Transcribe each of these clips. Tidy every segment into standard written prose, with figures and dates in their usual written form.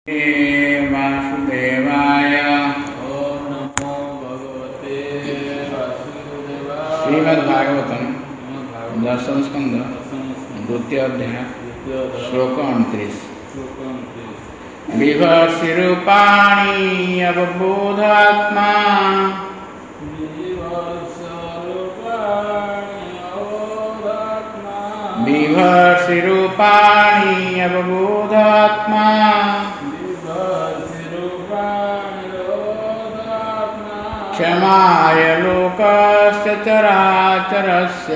वासुदेवाय। ओम नमो भगवते वासुदेवाय। श्रीमद्भागवतम दशम स्कंद द्वितीय अध्याय श्लोक 29। विभर्षिरूपाणि अवबोधात्मा विभर्षिरूपाणि अवबोधात्मा क्षमाय लोकस्य चराचरस्य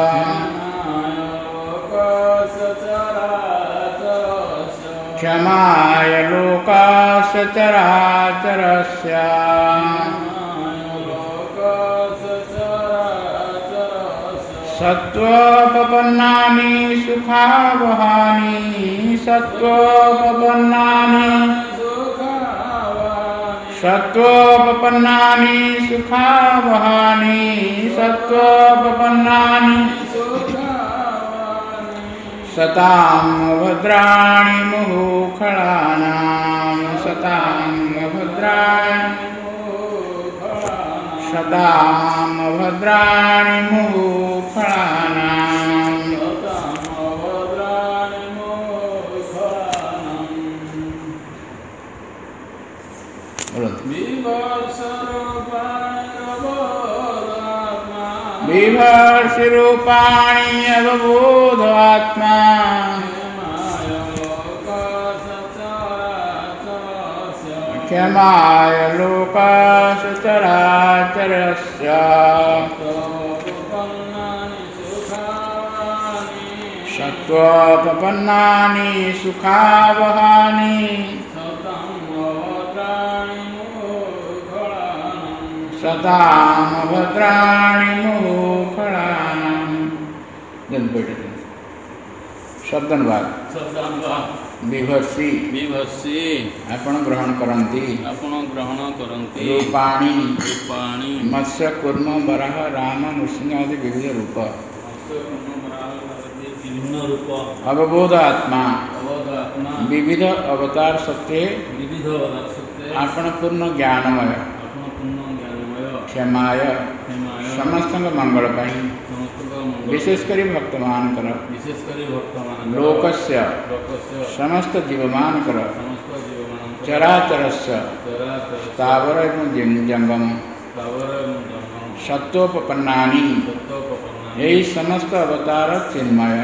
क्षमाय लोकस्य चराचरस्य सत्त्वोपपन्नानि सुखावहानि सत्त्वोपपन्नानि सुखावहानि सत्त्वोपपन्नानि सतां भद्राणि मुहुखळानां सतां भद्राणि मुहुखळानां। विभर्षिरूपाणि अवबोधात्मा क्षमाय लोकस्य चराचरस्य सत्त्वोपपन्नानि सुखावहानि सतां भद्राणि मुहुखळानां। शब्दानुवाद। विभर्षि आपण ग्रहण करती रूपाणि मत्स्य कूर्म वराह राम नृसिंह आदि विविध रूप अवबोध आत्मा विविध अवतार सत्य आपण पूर्ण ज्ञानमय क्षमाय समस्त मंगल विशेषकर भक्तमान लोकस्य समस्त जीवमान चराचरस्य स्थावर एवं जंगम सत्वोपन्नानि यही समस्त अवतार चिन्मय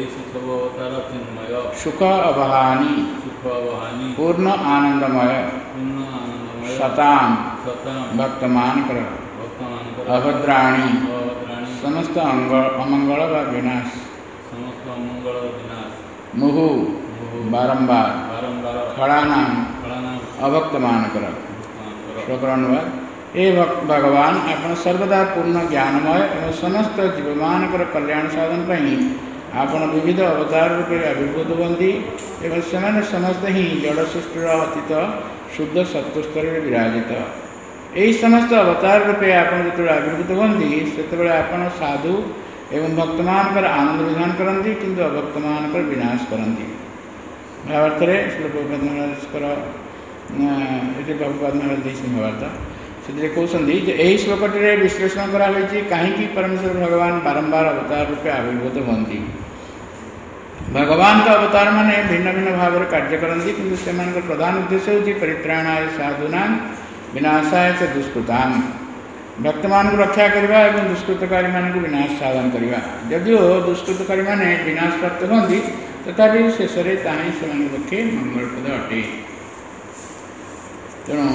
सुख अवहानि पूर्ण आनंदमय सतां भक्तमान अभद्राणि समस्त अमंगल व विनाश मुहु बारंबार खड़ानाम अभक्तमान कर। श्लोकानुवाद। हे भगवान आपण सर्वदा पूर्ण ज्ञानमय एवं समस्त जीवमान कल्याण साधन पर आपण विविध अवतार रूपे आविर्भूत हुए एवं से समस्त ही जड़ सृष्टिर अतीत शुद्ध सत्वस्तर विराजित यही समस्त अवतार रूपे आपण जो आविर्भूत हुए से आपण साधु एवं भक्तमान आनंद विधान करती किंतु अभक्तमान विनाश करती। भावार्थ श्री प्रभुपाद महाराज भावार्थ से कहते यही श्लोकटी विश्लेषण कराई कहीं परमेश्वर भगवान बारंबार अवतार रूपे आविर्भूत होती। भगवान का अवतार माने भिन्न भिन्न भाव में कार्य करती किंतु से प्रधान उद्देश्य होती परित्राणाय साधुना विनाशाय च दुष्कृतान् भक्तमान को रक्षा करवा एवं दुष्कृतकारी मान को विनाश साधन करवा। जदिओ दुष्कृतकारी माने विनाश प्राप्त होती तथापि शेष में ताही से पक्षे मंगलप्रद अटे। तेणु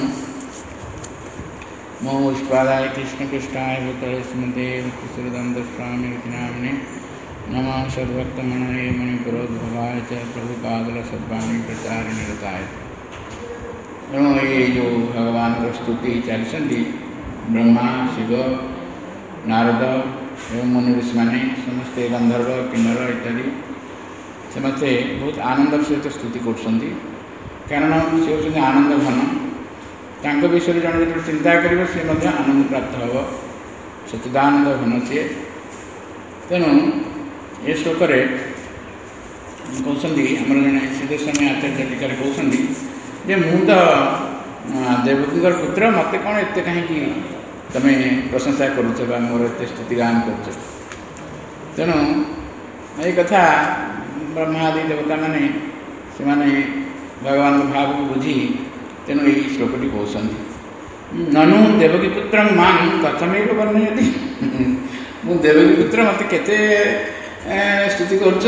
मोष्पादाय कृष्ण कृष्णाय भूतले स्मृते श्रीदंत स्वामी नामने नमः सद्भक्तमणये मणिपुरोद्भवाय च प्रभुपादल सद्वाणी प्रचार निरताय। तेणु ये जो भगवान को स्तुति चलती ब्रह्मा शिव नारद एवं मुनि ऋषि माने समस्ते गंधर्व किन्नर इत्यादि समस्ते बहुत आनंद सहित स्तुति करछन्ति कारण से होती आनंद घन तांको विषय जन जो चिंता कर आनंद प्राप्त हम सच्चिदानंद घन सी। तेणु ये श्लोक कहते आमर जड़े सिद्धेश्वर आचार्य टीकार कहते ଯେ ମୁଁ ତ ଦେବକୀଙ୍କର ପୁତ୍ର, ମୋତେ କ'ଣ ଏତେ କାହିଁକି ତମେ ପ୍ରଶଂସା କରୁଛ ବା ମୋର ଏତେ ସ୍ତୁତି ଗାନ କରୁଛ। ତେଣୁ ଏଇ କଥା ବ୍ରହ୍ମାଦି ଦେବତାମାନେ ସେମାନେ ଭଗବାନଙ୍କ ଭାବକୁ ବୁଝି ତେଣୁ ଏହି ଶ୍ଲୋକଟି କହୁଛନ୍ତି। ନନୁ ଦେବକୀ ପୁତ୍ର ମାଂ କଥମେବ ବର୍ଣ୍ଣୟତି। ମୁଁ ଦେବକୀ ପୁତ୍ର, ମୋତେ କେତେ ସ୍ତୁତି କରୁଛ।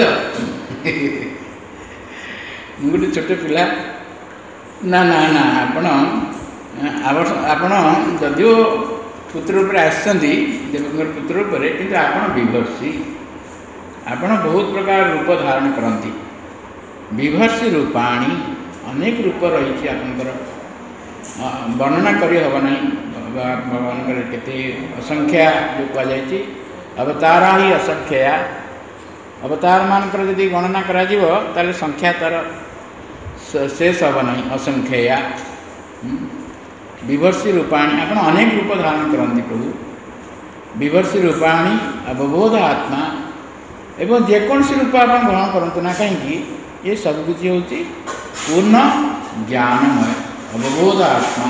ମୁଁ ଗୋଟେ ଛୋଟ ପିଲା। ନା ନା ନା, ଆପଣ ଯଦିଓ ପୁତ୍ର ରୂପରେ ଆସିଛନ୍ତି, ଦେବକୀଙ୍କର ପୁତ୍ର ରୂପରେ, କିନ୍ତୁ ଆପଣ ବିଭର୍ଷି। ଆପଣ ବହୁତ ପ୍ରକାର ରୂପ ଧାରଣ କରନ୍ତି। ବିଭର୍ଷି ରୂପାଣି, ଅନେକ ରୂପ ରହିଛି ଆପଣଙ୍କର, ବର୍ଣ୍ଣନା କରି ହେବ ନାହିଁ। ଭଗବାନଙ୍କର କେତେ ଅସଂଖ୍ୟା ଯେଉଁ କୁହାଯାଇଛି, ଅବତାରା ହିଁ ଅସଂଖ୍ୟା। ଅବତାରମାନଙ୍କର ଯଦି ଗଣନା କରାଯିବ ତାହେଲେ ସଂଖ୍ୟା ତା'ର ଶେଷ ହେବ ନାହିଁ, ଅସଂଖ୍ୟା। ବିଭର୍ଷି ରୂପାଣି, ଆପଣ ଅନେକ ରୂପ ଧାରଣ କରନ୍ତି ପ୍ରଭୁ। ବିଭର୍ଷି ରୂପାଣି ଅବବୋଧ ଆତ୍ମା, ଏବଂ ଯେକୌଣସି ରୂପ ଆପଣ ଗ୍ରହଣ କରନ୍ତୁ ନା କାହିଁକି, ଏ ସବୁକିଛି ହେଉଛି ପୂର୍ଣ୍ଣ ଜ୍ଞାନମୟ। ଅବବୋଧ ଆତ୍ମା,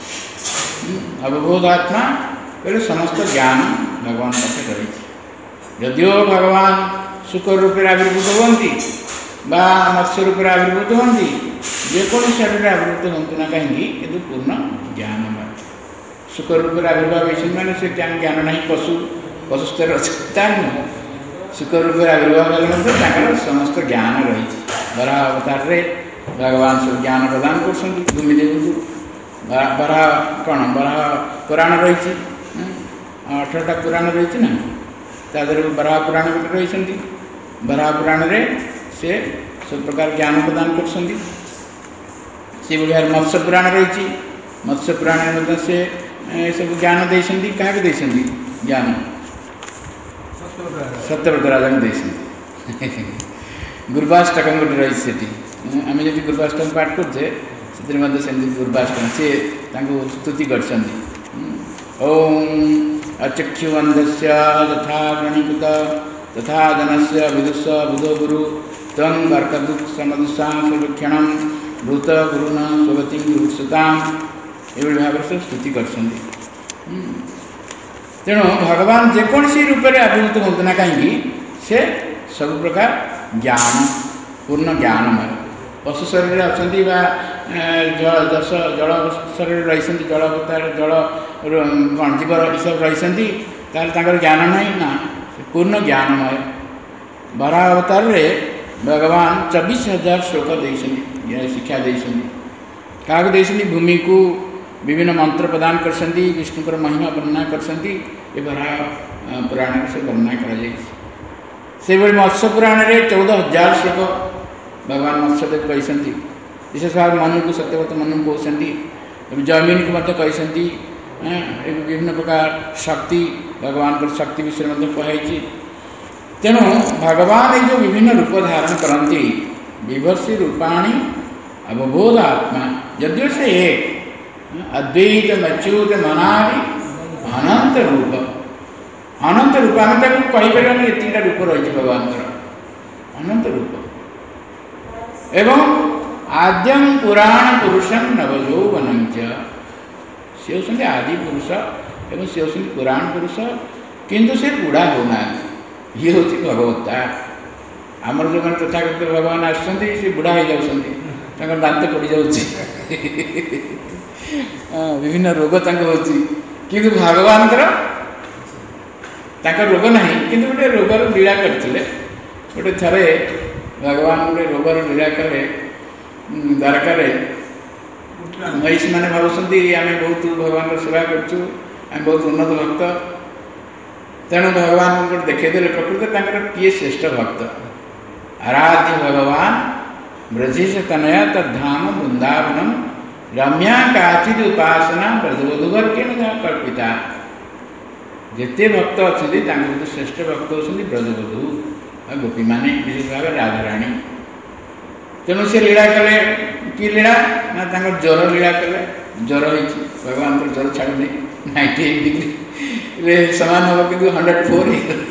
ଅବବୋଧ ଆତ୍ମା କହିଲେ ସମସ୍ତ ଜ୍ଞାନ ଭଗବାନ ପାଖରେ ରହିଛି। ଯଦିଓ ଭଗବାନ ଶୁକର ରୂପରେ ଆବିର୍ଭୂତ ହୁଅନ୍ତି ବା ମତ୍ସ୍ୟ ରୂପରେ ଆବିର୍ଭୂତ ହୁଅନ୍ତି, ଯେକୌଣସି ଶରୀରରେ ଆବିର୍ଭୂତ ହୁଅନ୍ତୁ ନା କାହିଁକି, କିନ୍ତୁ ପୂର୍ଣ୍ଣ ଜ୍ଞାନମୟ। ଶୁକର ରୂପରେ ଆବିର୍ଭାବ ହେଇଛନ୍ତି ମାନେ ସେ ଜ୍ଞାନ ନାହିଁ, ପଶୁ ସ୍ତରରେ ଅଛି, ତା ନୁହେଁ। ଶୁକର ରୂପରେ ଆବିର୍ଭାବ ହେଲେ ମଧ୍ୟ ତାଙ୍କର ସମସ୍ତ ଜ୍ଞାନ ରହିଛି। ବରାହ ଅବତାରରେ ଭଗବାନ ସବୁ ଜ୍ଞାନ ପ୍ରଦାନ କରୁଛନ୍ତି ଭୂମିଦେବୀଙ୍କୁ। ବରାହ ପୁରାଣ ରହିଛି, 18ଟା ପୁରାଣ ରହିଛି ନା, ତା ଦେହରେ ବରାହ ପୁରାଣ ଗୋଟେ ରହିଛନ୍ତି। ବରାହ ପୁରାଣରେ ସେ ସବୁ ପ୍ରକାର ଜ୍ଞାନ ପ୍ରଦାନ କରୁଛନ୍ତି। ସେଭଳିଆ ମତ୍ସ୍ୟ ପୁରାଣ ରହିଛି, ମତ୍ସ୍ୟ ପୁରାଣରେ ମଧ୍ୟ ସେ ସବୁ ଜ୍ଞାନ ଦେଇଛନ୍ତି। କାହାକୁ ଦେଇଛନ୍ତି ଜ୍ଞାନ? ସତ୍ୟବ୍ରତ ରାଜାଙ୍କୁ ଦେଇଛନ୍ତି। ଗୁରୁବାଷ୍ଟକ ଗୋଟେ ରହିଛି ସେଠି। ଆମେ ଯଦି ଗୁରୁବାଷ୍ଟକ ପାଠ କରୁଛେ, ସେଥିରେ ମଧ୍ୟ ସେମିତି ଗୁରୁବାଷ୍ଟକ ସିଏ ତାଙ୍କୁ ସ୍ତୁତି କରିଛନ୍ତି। ଓಂ ଅଚକ୍ଷୁବନ୍ଧସ୍ୟ ଯଥା ଗଣୀକୃତ ତଥା ଜନସ୍ୟ ବିଦୁଷ ବୁଧ ଗୁରୁ ତ୍ୱଂ କର୍କଦୁଃଖମଦୁଷାଂ ସୁଲକ୍ଷଣଂ ଭୂତ ଗୁରୁନ ସ୍ୱଗତି ଗୁରୁସୁତାଂ, ଏଭଳି ଭାବରେ ସବୁ ସ୍ତୁତି କରିଛନ୍ତି। ତେଣୁ ଭଗବାନ ଯେକୌଣସି ରୂପରେ ଆବିର୍ଭୂତ ହୁଅନ୍ତୁ ନା କାହିଁକି, ସେ ସବୁ ପ୍ରକାର ଜ୍ଞାନ, ପୂର୍ଣ୍ଣ ଜ୍ଞାନମୟ। ପଶୁ ଶରୀରରେ ଅଛନ୍ତି ବା ଜଳ ଶରୀରରେ ରହିଛନ୍ତି, ଜଳ ଅବତାର, ଜଳ ଜୀବ ଏସବୁ ରହିଛନ୍ତି, ତାହେଲେ ତାଙ୍କର ଜ୍ଞାନ ନାହିଁ ନା, ପୂର୍ଣ୍ଣ ଜ୍ଞାନମୟ। ବରାହ ଅବତାରରେ ଭଗବାନ 24,000 ଶ୍ଲୋକ ଦେଇଛନ୍ତି, ଶିକ୍ଷା ଦେଇଛନ୍ତି। କାହାକୁ ଦେଇଛନ୍ତି? ଭୂମିକୁ ବିଭିନ୍ନ ମନ୍ତ୍ର ପ୍ରଦାନ କରିଛନ୍ତି, ବିଷ୍ଣୁଙ୍କର ମହିମା ବର୍ଣ୍ଣନା କରିଛନ୍ତି। ଏ ବରାହ ପୁରାଣରେ ସେ ବର୍ଣ୍ଣନା କରାଯାଇଛି। ସେହିଭଳି ମତ୍ସ୍ୟ ପୁରାଣରେ 14,000 ଶ୍ଲୋକ ଭଗବାନ ମତ୍ସ୍ୟଦେବ କହିଛନ୍ତି। ବିଶେଷ ଭାବରେ ମନୁକୁ, ସତ୍ୟବ୍ରତ ମନୁକୁ କହୁଛନ୍ତି। ଜୈମିନୀକୁ ମଧ୍ୟ କହିଛନ୍ତି। ବିଭିନ୍ନ ପ୍ରକାର ଶକ୍ତି, ଭଗବାନଙ୍କର ଶକ୍ତି ବିଷୟରେ ମଧ୍ୟ କୁହାଯାଇଛି। ତେଣୁ ଭଗବାନ ଏଇ ଯେଉଁ ବିଭିନ୍ନ ରୂପ ଧାରଣ କରନ୍ତି, ବିଭର୍ଷି ରୂପାଣି ଅବବୋଧ ଆତ୍ମା, ଯଦିଓ ସେ ଏକ ଅଦ୍ୱୈତ ମଚ୍ୟୁତ ମନାଦି ଅନନ୍ତ ରୂପ। ଅନନ୍ତ ରୂପ, ଆମେ ତାକୁ କହିପାରିବାନି ଏତିକିଟା ରୂପ ରହିଛି ଭଗବାନଙ୍କର, ଅନନ୍ତ ରୂପ। ଏବଂ ଆଦ୍ୟଂ ପୁରାଣ ପୁରୁଷଂ ନବଯୌବନଞ୍ଚ, ସେ ହେଉଛନ୍ତି ଆଦି ପୁରୁଷ ଏବଂ ସେ ହେଉଛନ୍ତି ପୁରାଣ ପୁରୁଷ, କିନ୍ତୁ ସେ ବୁଢ଼ା ହେଉନାହାନ୍ତି। ଇଏ ହେଉଛି ଭଗବତ୍ତା। ଆମର ଯେଉଁମାନେ ତଥାଗତ ଭଗବାନ ଆସୁଛନ୍ତି, ସେ ବୁଢ଼ା ହେଇଯାଉଛନ୍ତି, ତାଙ୍କର ଦାନ୍ତ ପଡ଼ିଯାଉଛି, ବିଭିନ୍ନ ରୋଗ ତାଙ୍କୁ ହେଉଛି। କିନ୍ତୁ ଭଗବାନଙ୍କର ତାଙ୍କର ରୋଗ ନାହିଁ, କିନ୍ତୁ ଗୋଟେ ରୋଗର ଲୀଳା କରିଥିଲେ। ଗୋଟେ ଥରେ ଭଗବାନ ଗୋଟେ ରୋଗର ଲୀଳା କଲେ ଦ୍ୱାରକାରେ। ମହିଷୀମାନେ ଭାବୁଛନ୍ତି ଆମେ ବହୁତ ଭଗବାନଙ୍କର ସେବା କରୁଛୁ, ଆମେ ବହୁତ ଉନ୍ନତ ଭକ୍ତ। ତେଣୁ ଭଗବାନଙ୍କୁ ଗୋଟେ ଦେଖେଇଦେଲେ ପ୍ରକୃତରେ ତାଙ୍କର କିଏ ଶ୍ରେଷ୍ଠ ଭକ୍ତ। ଆରାଧ୍ୟ ଭଗବାନ ବ୍ରଜେଶ ତନୟ ତଦ୍ଧାମ ବୃନ୍ଦାବନମ ରମ୍ୟା କାଚିଦ୍ ଉପାସନା ବ୍ରଜବଧୂବର୍ଗେଣ କଳ୍ପିତା। ଯେତେ ଭକ୍ତ ଅଛନ୍ତି ତାଙ୍କ ଭିତରେ ଶ୍ରେଷ୍ଠ ଭକ୍ତ ହେଉଛନ୍ତି ବ୍ରଜବଧୂ ଆଉ ଗୋପୀମାନେ, ବିଶେଷ ଭାବରେ ରାଧାରାଣୀ। ତେଣୁ ସେ ଲୀଳା କଲେ। କି ଲୀଳା? ନା ତାଙ୍କର ଜ୍ୱର ଲୀଳା କଲେ। ଜ୍ୱର ହେଇଛି, ଭଗବାନଙ୍କର ଜ୍ୱର ଛାଡ଼ୁନି, 98 ଡିଗ୍ରୀରେ ସମାନ ହେବ, କିନ୍ତୁ 104 ହେଇଗଲା।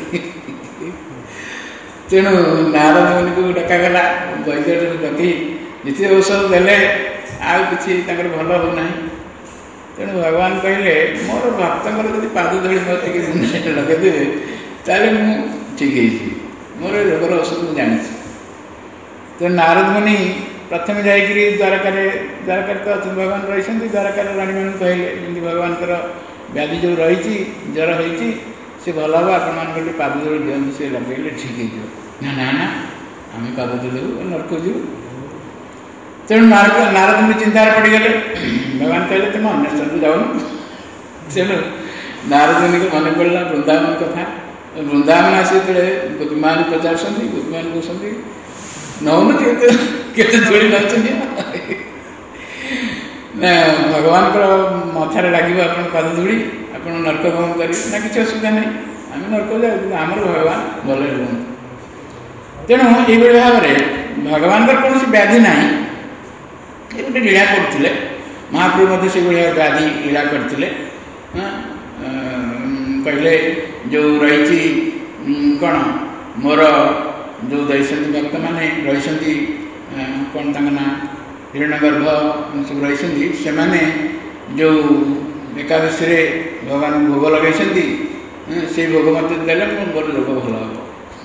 ତେଣୁ ନାରଦ ମୁନିକୁ ଡକାଗଲା, ବୈଦ୍ୟକୁ ଡକେଇ ଯେତେ ଔଷଧ ଦେଲେ ଆଉ କିଛି ତାଙ୍କର ଭଲ ହେଉନାହିଁ। ତେଣୁ ଭଗବାନ କହିଲେ ମୋର ଭକ୍ତଙ୍କର ଯଦି ପାଦ ଧଳି ମୋତେ ମୁଣ୍ଡରେ ଲଗେଇଦେବେ ତାହେଲେ ମୁଁ ଠିକ୍ ହେଇଯିବି, ମୋର ଏ ରୋଗର ଔଷଧ ମୁଁ ଜାଣିଛି। ତେଣୁ ନାରଦ ମୁନି ପ୍ରଥମେ ଯାଇକରି ଦ୍ୱାରକାରେ ତ ଭଗବାନ ରହିଛନ୍ତି, ଦ୍ୱାରକାର ରାଣୀମାନଙ୍କୁ କହିଲେ ଯେମିତି ଭଗବାନଙ୍କର ବ୍ୟାଧି ଯେଉଁ ରହିଛି, ଜ୍ୱର ହେଇଛି, ସେ ଭଲ ହେବ, ଆପଣମାନଙ୍କୁ ଟିକେ ପାଦ ଧୂଳି ଦିଅନ୍ତୁ, ସେ ଲଗେଇଲେ ଠିକ୍ ହେଇଯିବ। ନା ନା ନା, ଆମେ ପାଦ ଧୂଳିବୁ, ନରକକୁ ଯିବୁ। ତେଣୁ ନାରଦ ମୁନି ଚିନ୍ତାରେ ପଡ଼ିଗଲେ। ଭଗବାନ କହିଲେ ତୁମେ ଅନ୍ୟ ସ୍ଥାନକୁ ଯାଉନ। ତେଣୁ ନାରଦ ମୁନିକୁ ମନେ ପଡ଼ିଲା ବୃନ୍ଦାବନ କଥା। ବୃନ୍ଦାବନ ଆସି ଯେତେବେଳେ ଗୋପୀମାନେ ପଚାରୁଛନ୍ତି, ଗୋପୀମାନେ କହୁଛନ୍ତି ନଉନ କେତେ ଧୂଳି ନେଉଛନ୍ତି ନା ଭଗବାନଙ୍କର ମଥାରେ ଲାଗିବ ଆପଣ ପାଦ ଧୂଳି, ଆପଣ ନର୍କ ଭ୍ରମଣ କରିବେ ନା, କିଛି ଅସୁବିଧା ନାହିଁ, ଆମେ ନର୍କ ଯାଉ, କିନ୍ତୁ ଆମର ଭଗବାନ ଭଲରେ ରୁହନ୍ତୁ। ତେଣୁ ଏଇଭଳି ଭାବରେ ଭଗବାନଙ୍କର କୌଣସି ବ୍ୟାଧି ନାହିଁ। ଏ ଗୋଟେ ଲୀଳା କରୁଥିଲେ, ମହାପ୍ରଭୁ ମଧ୍ୟ ସେଭଳିଆ ବ୍ୟାଧି ଲୀଳା କରିଥିଲେ। କହିଲେ ଯେଉଁ ରହିଛି କ'ଣ ମୋର ଯେଉଁ ରହିଛନ୍ତି ଭକ୍ତମାନେ ରହିଛନ୍ତି, କ'ଣ ତାଙ୍କ ନାଁ, ହିରଣ୍ୟଗର୍ଭ ସବୁ ରହିଛନ୍ତି, ସେମାନେ ଯେଉଁ ଏକାଦଶୀରେ ଭଗବାନଙ୍କୁ ଭୋଗ ଲଗାଇଛନ୍ତି, ସେଇ ଭୋଗ ମୋତେ ଦେଲେ ମୋର ରୋଗ ଭଲ ହେବ।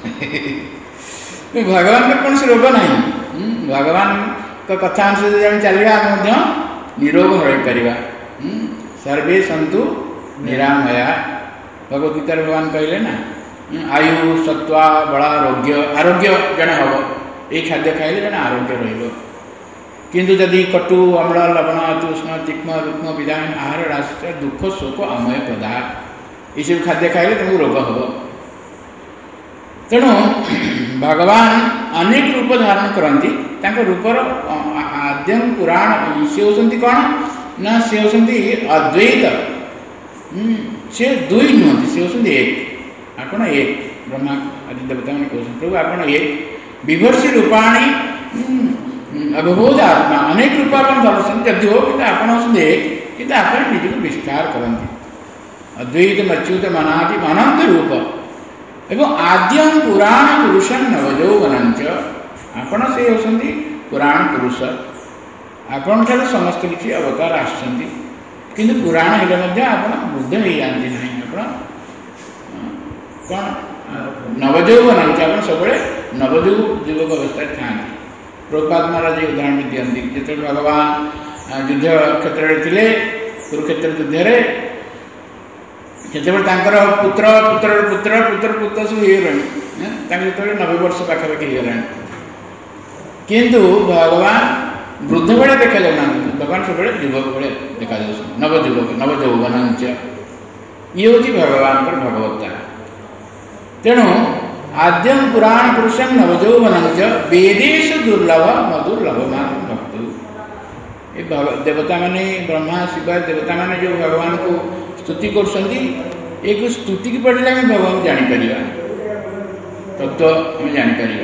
ଭଗବାନଙ୍କର କୌଣସି ରୋଗ ନାହିଁ। ଭଗବାନଙ୍କ କଥା ଅନୁସାରେ ଯଦି ଆମେ ଚାଲିବା, ଆମେ ମଧ୍ୟ ନିରୋଗ ରହିପାରିବା। ସର୍ବେ ସନ୍ତୁ ନିରାମୟା। ଭଗବତ ଗୀତାରେ ଭଗବାନ କହିଲେ ନା, ଆୟୁ ସତ୍ୱା ବଳ ଆରୋଗ୍ୟ ଜଣେ ହେବ, ଏଇ ଖାଦ୍ୟ ଖାଇଲେ ଜଣେ ଆରୋଗ୍ୟ ରହିବ। କିନ୍ତୁ ଯଦି କଟୁ ଅମ୍ଳ ଲବଣ ଉଷ୍ଣ ତୀକ୍ଷ୍ଣ ରୁକ୍ମ ବିଧାନ ଆହାର ରାଶ ଦୁଃଖ ଶୋକ ଆମୟ ପଦା, ଏସବୁ ଖାଦ୍ୟ ଖାଇଲେ ତାଙ୍କୁ ରୋଗ ହେବ। ତେଣୁ ଭଗବାନ ଅନେକ ରୂପ ଧାରଣ କରନ୍ତି। ତାଙ୍କ ରୂପର ଆଦ୍ୟଂ ପୁରାଣ ସେ ହେଉଛନ୍ତି କ'ଣ ନା, ସେ ହେଉଛନ୍ତି ଅଦ୍ୱୈତ। ସେ ଦୁଇ ନୁହନ୍ତି, ସେ ହେଉଛନ୍ତି ଏକ। ଆପଣ ଏକ, ବ୍ରହ୍ମା ଆଦି ଦେବତାମାନେ କହୁଛନ୍ତି ପ୍ରଭୁ ଆପଣ ଏକ। ବିଭର୍ଷି ରୂପାଣୀ ଅବବୋଧ ଆତ୍ମା, ଅନେକ ରୂପ ଆପଣ ଧରୁଛନ୍ତି ଯଦିଓ, କିନ୍ତୁ ଆପଣ ହେଉଛନ୍ତି ଏକ, କିନ୍ତୁ ଆପଣ ନିଜକୁ ବିସ୍ତାର କରନ୍ତି। ଅଦ୍ୱୈତ ଅଚ୍ୟୁତ ମନାଦି ଅନନ୍ତ ରୂପ ଏବଂ ଆଦ୍ୟଂ ପୁରାଣ ପୁରୁଷଂ ନବଯୌବନାଞ୍ଚ, ଆପଣ ସେ ହେଉଛନ୍ତି ପୁରାଣ ପୁରୁଷ। ଆପଣଙ୍କଠାରୁ ସମସ୍ତ କିଛି ଅବତାର ଆସିଛନ୍ତି, କିନ୍ତୁ ପୁରାଣ ହେଲେ ମଧ୍ୟ ଆପଣ ବୃଦ୍ଧ ହେଇଯାଆନ୍ତି ନାହିଁ। ଆପଣ କ'ଣ ନବଯୌବନାଞ୍ଚ, ଆପଣ ସବୁବେଳେ ଯୁବକ ଅବସ୍ଥାରେ ଥାଆନ୍ତି। ପ୍ରଭୁପାଦ ମହାରାଜ ଉଦାହରଣ ଦିଅନ୍ତି, ଯେତେବେଳେ ଭଗବାନ ଯୁଦ୍ଧ କ୍ଷେତ୍ରରେ ଥିଲେ, କୁରୁକ୍ଷେତ୍ର ଯୁଦ୍ଧରେ, ସେତେବେଳେ ତାଙ୍କର ପୁତ୍ର ସବୁ ହେଇଗଲାଣି, ତାଙ୍କୁ ଯେତେବେଳେ 90 ବର୍ଷ ପାଖାପାଖି ହେଇଗଲାଣି, କିନ୍ତୁ ଭଗବାନ ବୃଦ୍ଧ ଭଳିଆ ଦେଖାଯାଉନାହାନ୍ତି। ଭଗବାନ ସବୁବେଳେ ଯୁବକ ଭଳିଆ ଦେଖାଯାଉଛନ୍ତି, ନବଯୌବନାଞ୍ଚ। ଇଏ ହେଉଛି ଭଗବାନଙ୍କର ଭଗବତ୍ତା। ତେଣୁ ଆଦ୍ୟଂ ପୁରାଣ ପୁରୁଷଂ ନବଯୌବନାଞ୍ଚ ବେଦେଷୁ ଦୁର୍ଲଭ ମଧୁର୍ଲଭ ମାନ ଭକ୍ତ। ଏ ଦେବତାମାନେ ବ୍ରହ୍ମା ଶିବ ଦେବତାମାନେ ଯେଉଁ ଭଗବାନଙ୍କୁ ସ୍ତୁତି କରୁଛନ୍ତି, ଏକୁ ସ୍ତୁତିକି ପଢ଼ିଲେ ଆମେ ଭଗବାନଙ୍କୁ ଜାଣିପାରିବା, ତତ୍ଵ ଆମେ ଜାଣିପାରିବା।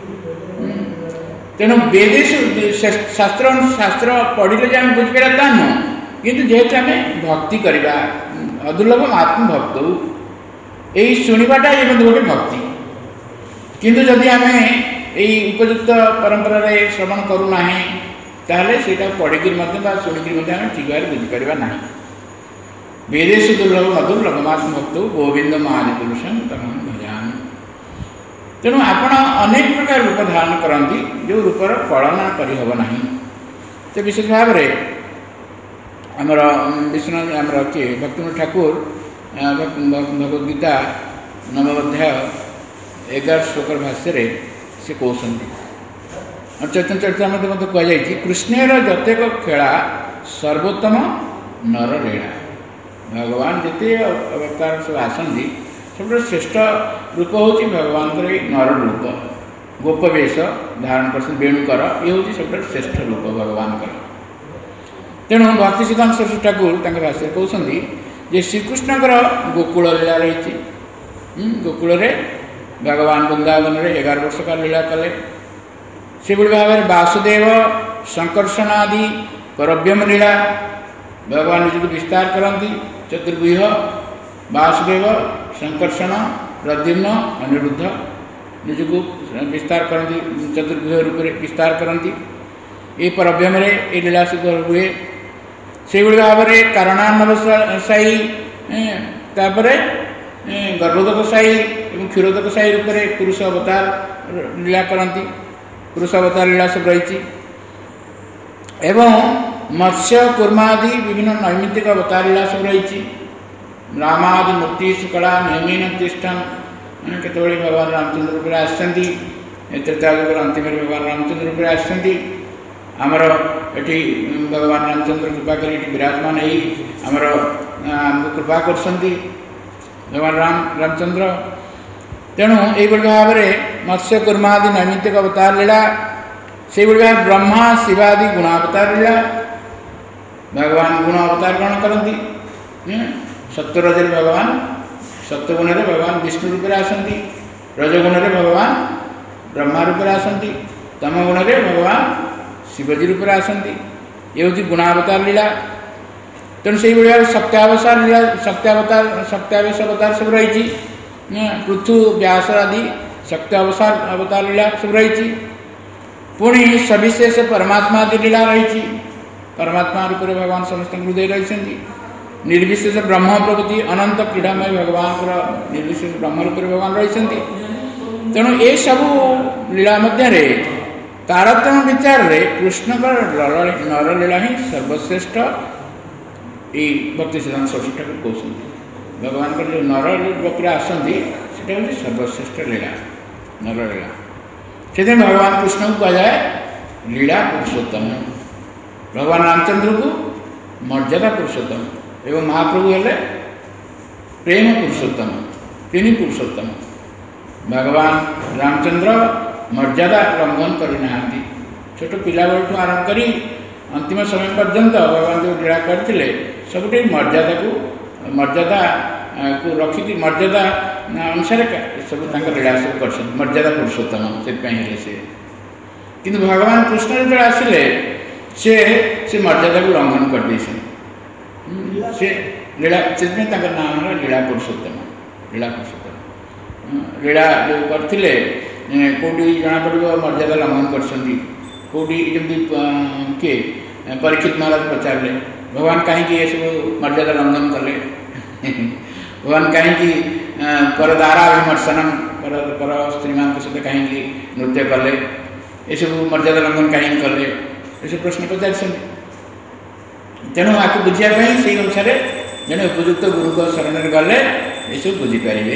ତେଣୁ ବେଦେଷୁ ଶାସ୍ତ୍ର ପଢ଼ିଲେ ଯେ ଆମେ ବୁଝିପାରିବା ତା ନୁହଁ, କିନ୍ତୁ ଯେହେତୁ ଆମେ ଭକ୍ତି କରିବା, ଅଦୁର୍ଲଭ ଆତ୍ମଭକ୍ତ, ଏଇ ଶୁଣିବାଟା ଏ ମଧ୍ୟ ଗୋଟେ ଭକ୍ତି। କିନ୍ତୁ ଯଦି ଆମେ ଏଇ ଉପଯୁକ୍ତ ପରମ୍ପରାରେ ଶ୍ରବଣ କରୁନାହିଁ, ତାହେଲେ ସେଇଟା ପଢ଼ିକିରି ମଧ୍ୟ ବା ଶୁଣିକିରି ମଧ୍ୟ ଆମେ ଠିକ୍ ଭାବରେ ବୁଝିପାରିବା ନାହିଁ। ବେଦେଷୁ ଦୁର୍ଲଭ ମଧୁର୍ଲଭ ଆତ୍ମଭକ୍ତ ଗୋବିନ୍ଦ ମହାଦି ପୁରୁଷଂ ତମଂ ଭଜାମି। ତେଣୁ ଆପଣ ଅନେକ ପ୍ରକାର ରୂପ ଧାରଣ କରନ୍ତି, ଯେଉଁ ରୂପର କଳନା କରିହେବ ନାହିଁ। ସେ ବିଶେଷ ଭାବରେ ଆମର ବିଶ୍ୱନାଥ ଆମର କିଏ ଭକ୍ତିବିନୋଦ ଠାକୁର ଭଗବତ ଗୀତା ନବମ ଅଧ୍ୟାୟ 11 ଶ୍ଲୋକର ଭାଷ୍ୟରେ ସେ କହୁଛନ୍ତି, ଚୈତନ୍ୟ ଚରିତାମୃତରେ ମଧ୍ୟ କୁହାଯାଇଛି, କୃଷ୍ଣର ଯତେକ ଖେଳା ସର୍ବୋତ୍ତମ ନରଲୀଳା। ଭଗବାନ ଯେତେ ଅବତାର ସବୁ ଆସନ୍ତି, ସବୁଠାରୁ ଶ୍ରେଷ୍ଠ ରୂପ ହେଉଛି ଭଗବାନଙ୍କର ଏଇ ନର ରୂପ। ଗୋପ ବେଶ ଧାରଣ କରୁଛନ୍ତି ବେଣୁକର, ଇଏ ହେଉଛି ସବୁଠାରୁ ଶ୍ରେଷ୍ଠ ରୂପ ଭଗବାନଙ୍କର। ତେଣୁ ଭକ୍ତି ସିଦ୍ଧାନ୍ତ ସରସ୍ୱତୀ ଠାକୁର ତାଙ୍କ ଭାଷାରେ କହୁଛନ୍ତି ଯେ ଶ୍ରୀକୃଷ୍ଣଙ୍କର ଗୋକୁଳ ଲୀଳା ରହିଛି। ଗୋକୁଳରେ ଭଗବାନ ବୃନ୍ଦାବନରେ 11 ବର୍ଷ କାଳ ଲୀଳା କଲେ। ସେଭଳି ଭାବରେ ବାସୁଦେବ ସଂକର୍ଷଣ ଆଦି ପରବ୍ୟମ ଲୀଳା, ଭଗବାନ ନିଜକୁ ବିସ୍ତାର କରନ୍ତି। ଚତୁର୍ଭୁଜ ବାସୁଦେବ ସଂକର୍ଷଣ ପ୍ରଦ୍ୟୁମ୍ନ ଅନିରୁଦ୍ଧ ନିଜକୁ ବିସ୍ତାର କରନ୍ତି, ଚତୁର୍ଭୁଜ ରୂପରେ ବିସ୍ତାର କରନ୍ତି। ये परव्यम ये लीला सब हुए से भाव में कारणान्नवसायी गर्भोदक साई और क्षीरोदक साई रूप में पुरुष अवतार लीला करती पुरुष अवतार लीला सब रही एवं मत्स्य कुर्मादि विभिन्न नैमित्तिक अवतार लीला सब रही रामादि मूर्ति शुक्ला नियमेन तिष्ठन केतवे भगवान रामचंद्र रूप आसती त्रेतायुग अंतिम भगवान रामचंद्र रूप आसती आमर एटी भगवान रामचंद्र कृपा कर विराजमान आमर आमको कृपा कर भगवान रामचंद्र तेणु यही भाव में मत्स्य कुर्मादि नैमित्तिक अवतार लीला से भाव ब्रह्मा शिवादि गुणावतार लीला भगवान गुण अवतार ग्रहण करती सत्वरजर भगवान सत्वगुण भगवान विष्णु रूप आसती रजगुण भगवान ब्रह्मा रूप आसती तमगुण भगवान शिवजी रूप आसती ये हूँ गुणावतार लीला तेणु से भाव सत्यावसार लीला सत्यावेश अवतार सब रही पृथु व्यास आदि सत्यावसार अवतार लीला सब रही पुणी सविशेष परमात्मा आदि लीला रही परमात्मा रूप भगवान समस्त हृदय रही निर्विशेष ब्रह्म प्रभृति अनंत क्रीड़ामय भगवान निर्विशेष ब्रह्म रूप भगवान रही तेणु ये सब लीला मध्य तारतम्य विचार रे कृष्ण नर लीला ही सर्वश्रेष्ठ ये भक्ति सिद्धांत षष्ठी ठाकुर कहते भगवान जो नर रूप आसती से हूँ सर्वश्रेष्ठ लीला नर लीला से भगवान कृष्ण को कहुए लीला पुरुषोत्तम भगवान रामचंद्र को मर्यादा पुरुषोत्तम एवं महाप्रभु हेले प्रेम पुरुषोत्तम तीन पुरुषोत्तम भगवान रामचंद्र मर्यादा लंघन करना छोट पिला बेलू आरंभ कर अंतिम समय पर्यंत भगवान जो लीला करते सबुठ मर्यादा को रखिकी मर्यादा अनुसार सब लीला सब कर मर्यादा पुरुषोत्तम से किंतु भगवान कृष्ण जो आसिले से मर्यादा को लंघन करदे से लीला से नाम है लीला पुरुषोत्तम लीला जो करते कौटी जना पड़ो मर्यादा लंघन कौटी जमी किए परीक्षित महाराज पचारे भगवान कहीं ये सब मर्यादा लंघन कले भगवान कहीं परदारा विमर्शनम पर स्त्री मान सहित कहीं नृत्य कले ये सब मर्यादा लंघन कहीं कले ये प्रश्न पचार तेणु आपको बुझापी से अनुसार जड़े उपयुक्त गुरु को शरण गले ये सब बुझीपारे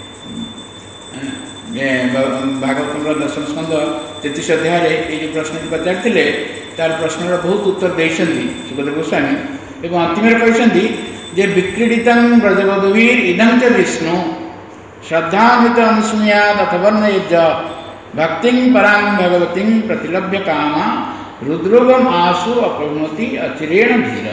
भागवत दशम स्कंद 33 अध्याय ये जो प्रश्न पचारे तार प्रश्न बहुत उत्तर देते सुखदेव गोस्वामी एवं अंतिम कहते जे विक्रीडित ब्रजवधुवीर इदं च विष्णु श्रद्धान्वित अनुसूयाद अथवर्णयज भक्ति परां भगवती प्रतिलभ्य कामा रुद्रोगम आसु अप्रभुति अचिरेण धीर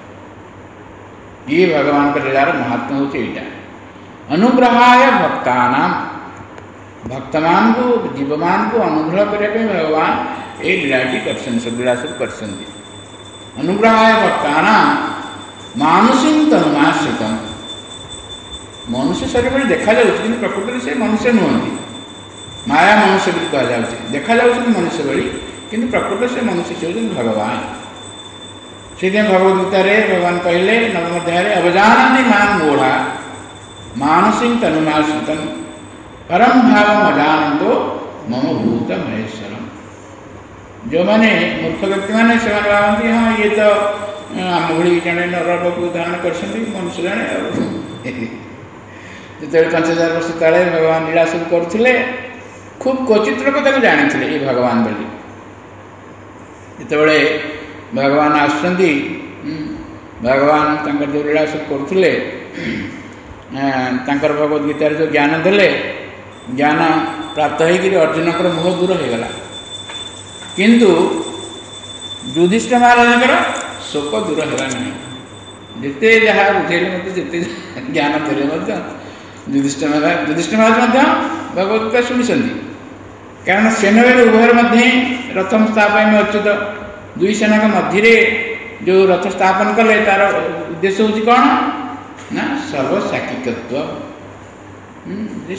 ये भगवान का लीलार महात्मा होते यहाँ अनुग्रहाय भक्तानाम भक्तमान को जीवमान को अनुग्रह करने भगवान ये लीलाटी कर लीला सब कर अनुग्रहाय भक्तानाम मानुषी तनुमाश्रितम मनुष्य शरीर में देखा जाऊँ कि प्रकृति से मनुष्य नुहति माया मनुष्य भी कह जाए देखा जाऊँ मनुष्य भली किंतु प्रकृति से मनुष्य से होते भगवान से भगवद गीता भगवान कहले नवम अध्याय अवजानन्ति मां मूढ़ा मानसिं तनुमाश्रितम परम भाव अजानतो मम भूत महेश्वरम जो मैंने मूर्ख व्यक्ति मैंने से भावती हाँ ये तो आम भली जड़े नर लोक धारण कर मनुष्य जड़े जो 5000 वर्ष तले भगवान लीला सब करुले खूब क्वचित लोक जानी ये भगवान बोली जिते भगवान आसुँच भगवान जो लीला सब करुले भगवद गीतार जो ज्ञान देले ज्ञान प्राप्त होकर अर्जुन को मोह दूर हो गला किंतु युधिष्ठिर महाराज शोक दूर है नहीं जिते जहाँ बुझेले मत जिते ज्ञान देले युधिष्ठिर महाराज भगवद गीता शुणी कारण सेनवेर उभय मध्य रथम स्थापन अच्युत दुई सेना मध्य जो रथ स्थापन कले तार उद्देश्य हूँ कौन ना सर्वसाक्षिकत्व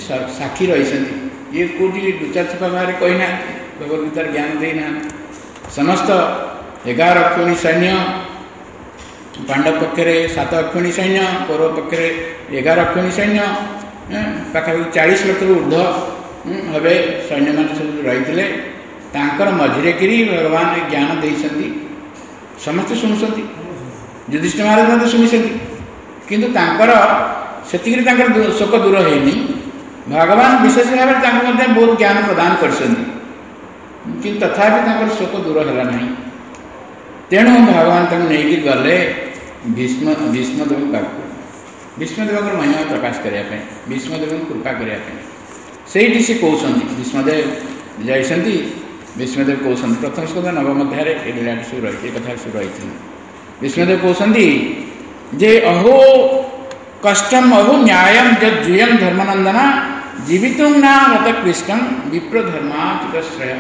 साक्षी रही ये कौटी लुचा छुपा भाव कही ना भगवद गीतार ज्ञान देना समस्त 11 अक्षौणी सैन्य, पांडव पक्षरे 7 अक्षौणी सैन्य, कौरव पक्षरे 11 अक्षौणी सैन्य, पाखापाखि 40 लक्ष ऊर्ध्व हे सैन्य मान सब रही तांकर मझिरे किरी भगवान ज्ञान देइछन्ति। समस्त शुणुछन्ति, युधिष्ठिर महाराज मते शुणिछन्ति, किंतु तांकर सेतिकिरी तांकर शोक दूर हेनी। भगवान विशेष भाव में बहुत ज्ञान प्रदान करछन्ति, किंतु तथापि तांकर शोक दूर होला नहीं। तेणु भगवान तक नहीं गले भीष्मदेव पाक, भीष्मदेव महिमा प्रकाश करने, भीष्मदेव कृपा करने से कहते भीष्मदेव जाइछन्ति। भीष्मदेव कहते प्रथम स्कंद नवम अध्याय लीला सब रही कथा सब रही। भीष्मदेव कहते जे अहो कष्टम अहो न्यायम जूयम धर्मनंदना जीवितुं न रत कृष्णं विप्र धर्माच्युत श्रेय।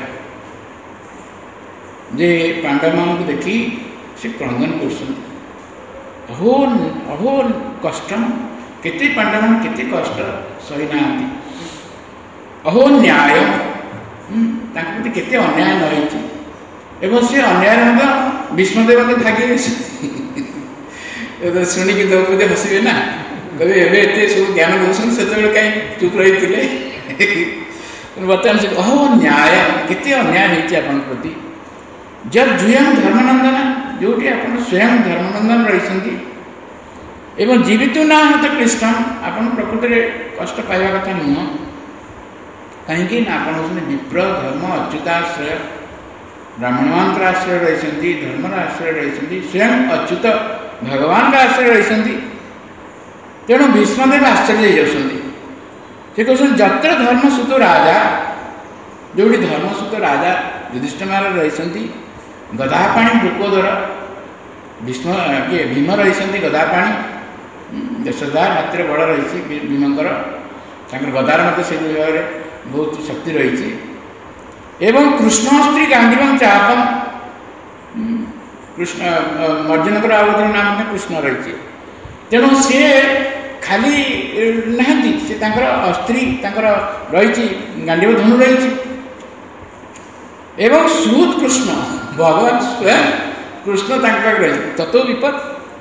जे पांडव मान को देखी से क्रंदन कर अहो अहो कष्टम केते पांडव मान केते कष्ट सही ना। अहो न्याय प्रति केते अन्याय नहीं एवं से अन्याय भीष्मदेव भागी शुणिक द्रौपदी हसबे ना कहे एवं सब ज्ञान दौरान से कहीं चुप रही थे। बर्तमान से अहो न्याय केते अन्याय होती आप प्रति जब जुयम धर्मनंदन जोटी आप स्वयं धर्मनंदन रही एवं जीवित ना मत कृष्ण आप प्रकृति में कष्ट पाइबा कथा नुह कहीं आप विप्र धर्म अच्युताश्रय ब्राह्मण मान आश्रय रही धर्मर आश्रय रही स्वयं अच्युत भगवान का आश्रय रही। तेणु भीष्मदेव आश्चर्य हो कहते जत्र धर्मसुत राजा जोटी धर्मसुत राजा युधिष्ठिर महाराज रही गदापाणी भूकोदर भीष्म किए भीम रही गदापाणी दशधार हाथ बड़ रही भीमंकर गदार मत से भाव में बहुत शक्ति रही। एवं कृष्णस्त्री गांधीव चापम कृष्ण अर्जुन आउे नाम कृष्ण रही। तेणु सी खाली नहांती से अस्त्री रही गांडीव धनु रही। एवं सुहृद कृष्ण भगवान स्वयं कृष्ण रही तत्व विपद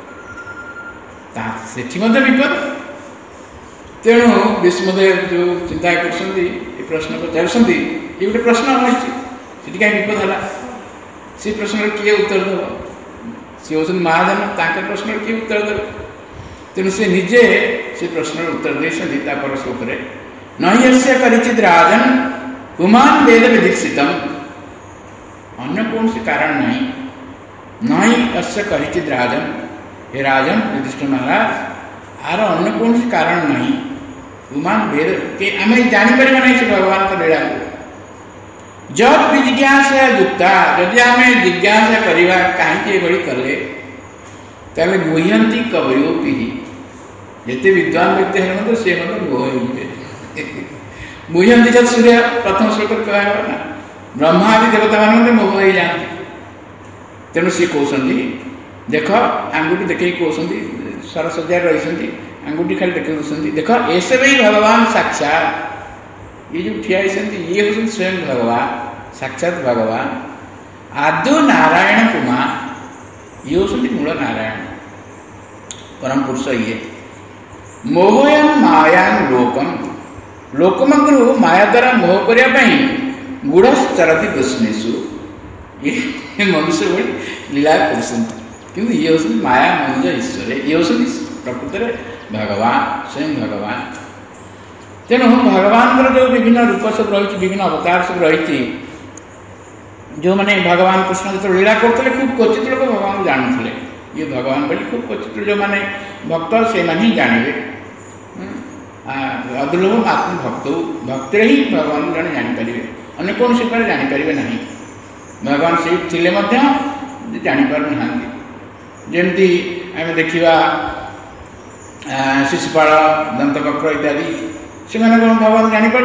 से विपद। तेणु भीष्मदेव जो चिंता कर प्रश्न पचार ये गोटे प्रश्न रही कहीं विपद है से प्रश्न किए उत्तर देव सी हूँ महाजन प्रश्न किए उत्तर देव। तेणु से निजे से प्रश्न उत्तर देती पर श्लोक नहीं यस्य परिचित राजन पुमान वेद विदीक्षित अन्य कौन से कारण नहीं नहीं अस्य परिचित राजन हे राजन युधिष्ठिर महाराज आर अन्य कौन से कारण नहीं पुमान वेद के आम जापर नहीं से भगवान का लीला को जब जिज्ञासा युक्ता जदि आम जिज्ञासा करवा कहीं कले तेल गुह्यंती कवयो पीढ़ी जिते विद्वान व्यक्ति है मतलब से गुहे गुह्यंती जब सूर्य प्रथम श्लोक कह ना ब्रह्मा आदि देवता मान मोह हो जाती। तेणु सी कहते देख आंगुठी देख कहते सरसज्जा रही आंगुठी खाली देख देख ऐसे भी भगवान साक्षात ये जो ठिया ये हूँ स्वयं भगवान साक्षात भगवान आद्यो नारायण कुमार ये हूँ मूल नारायण परम पुरुष ये मोहयम मायान लोकम लोकमंगु माया द्वारा मोह करने गुढ़चरती दुष्मेशु ये मनुष्य भाई लीला कर किंतु ये हूँ माया मनुज ईश्वर ये हूँ प्रकृत भगवान स्वयं भगवान। तेणु भगवान जो विभिन्न रूप सब रही विभिन्न अवतार सब रही जो मैंने भगवान कृष्ण जो लीला करते खूब क्वचित लोग भगवान जानते ये भगवान बोली खूब क्वचित जो मैंने भक्त से ही जानवे अदुर्लभ आत्म भक्त भक्ति ही भगवान जन जापर अन्य कौन से जापर ना भगवान से थे जापर ना जमती आम देखा शिशुपाल दंतवक्र इत्यादि से भगवान जापर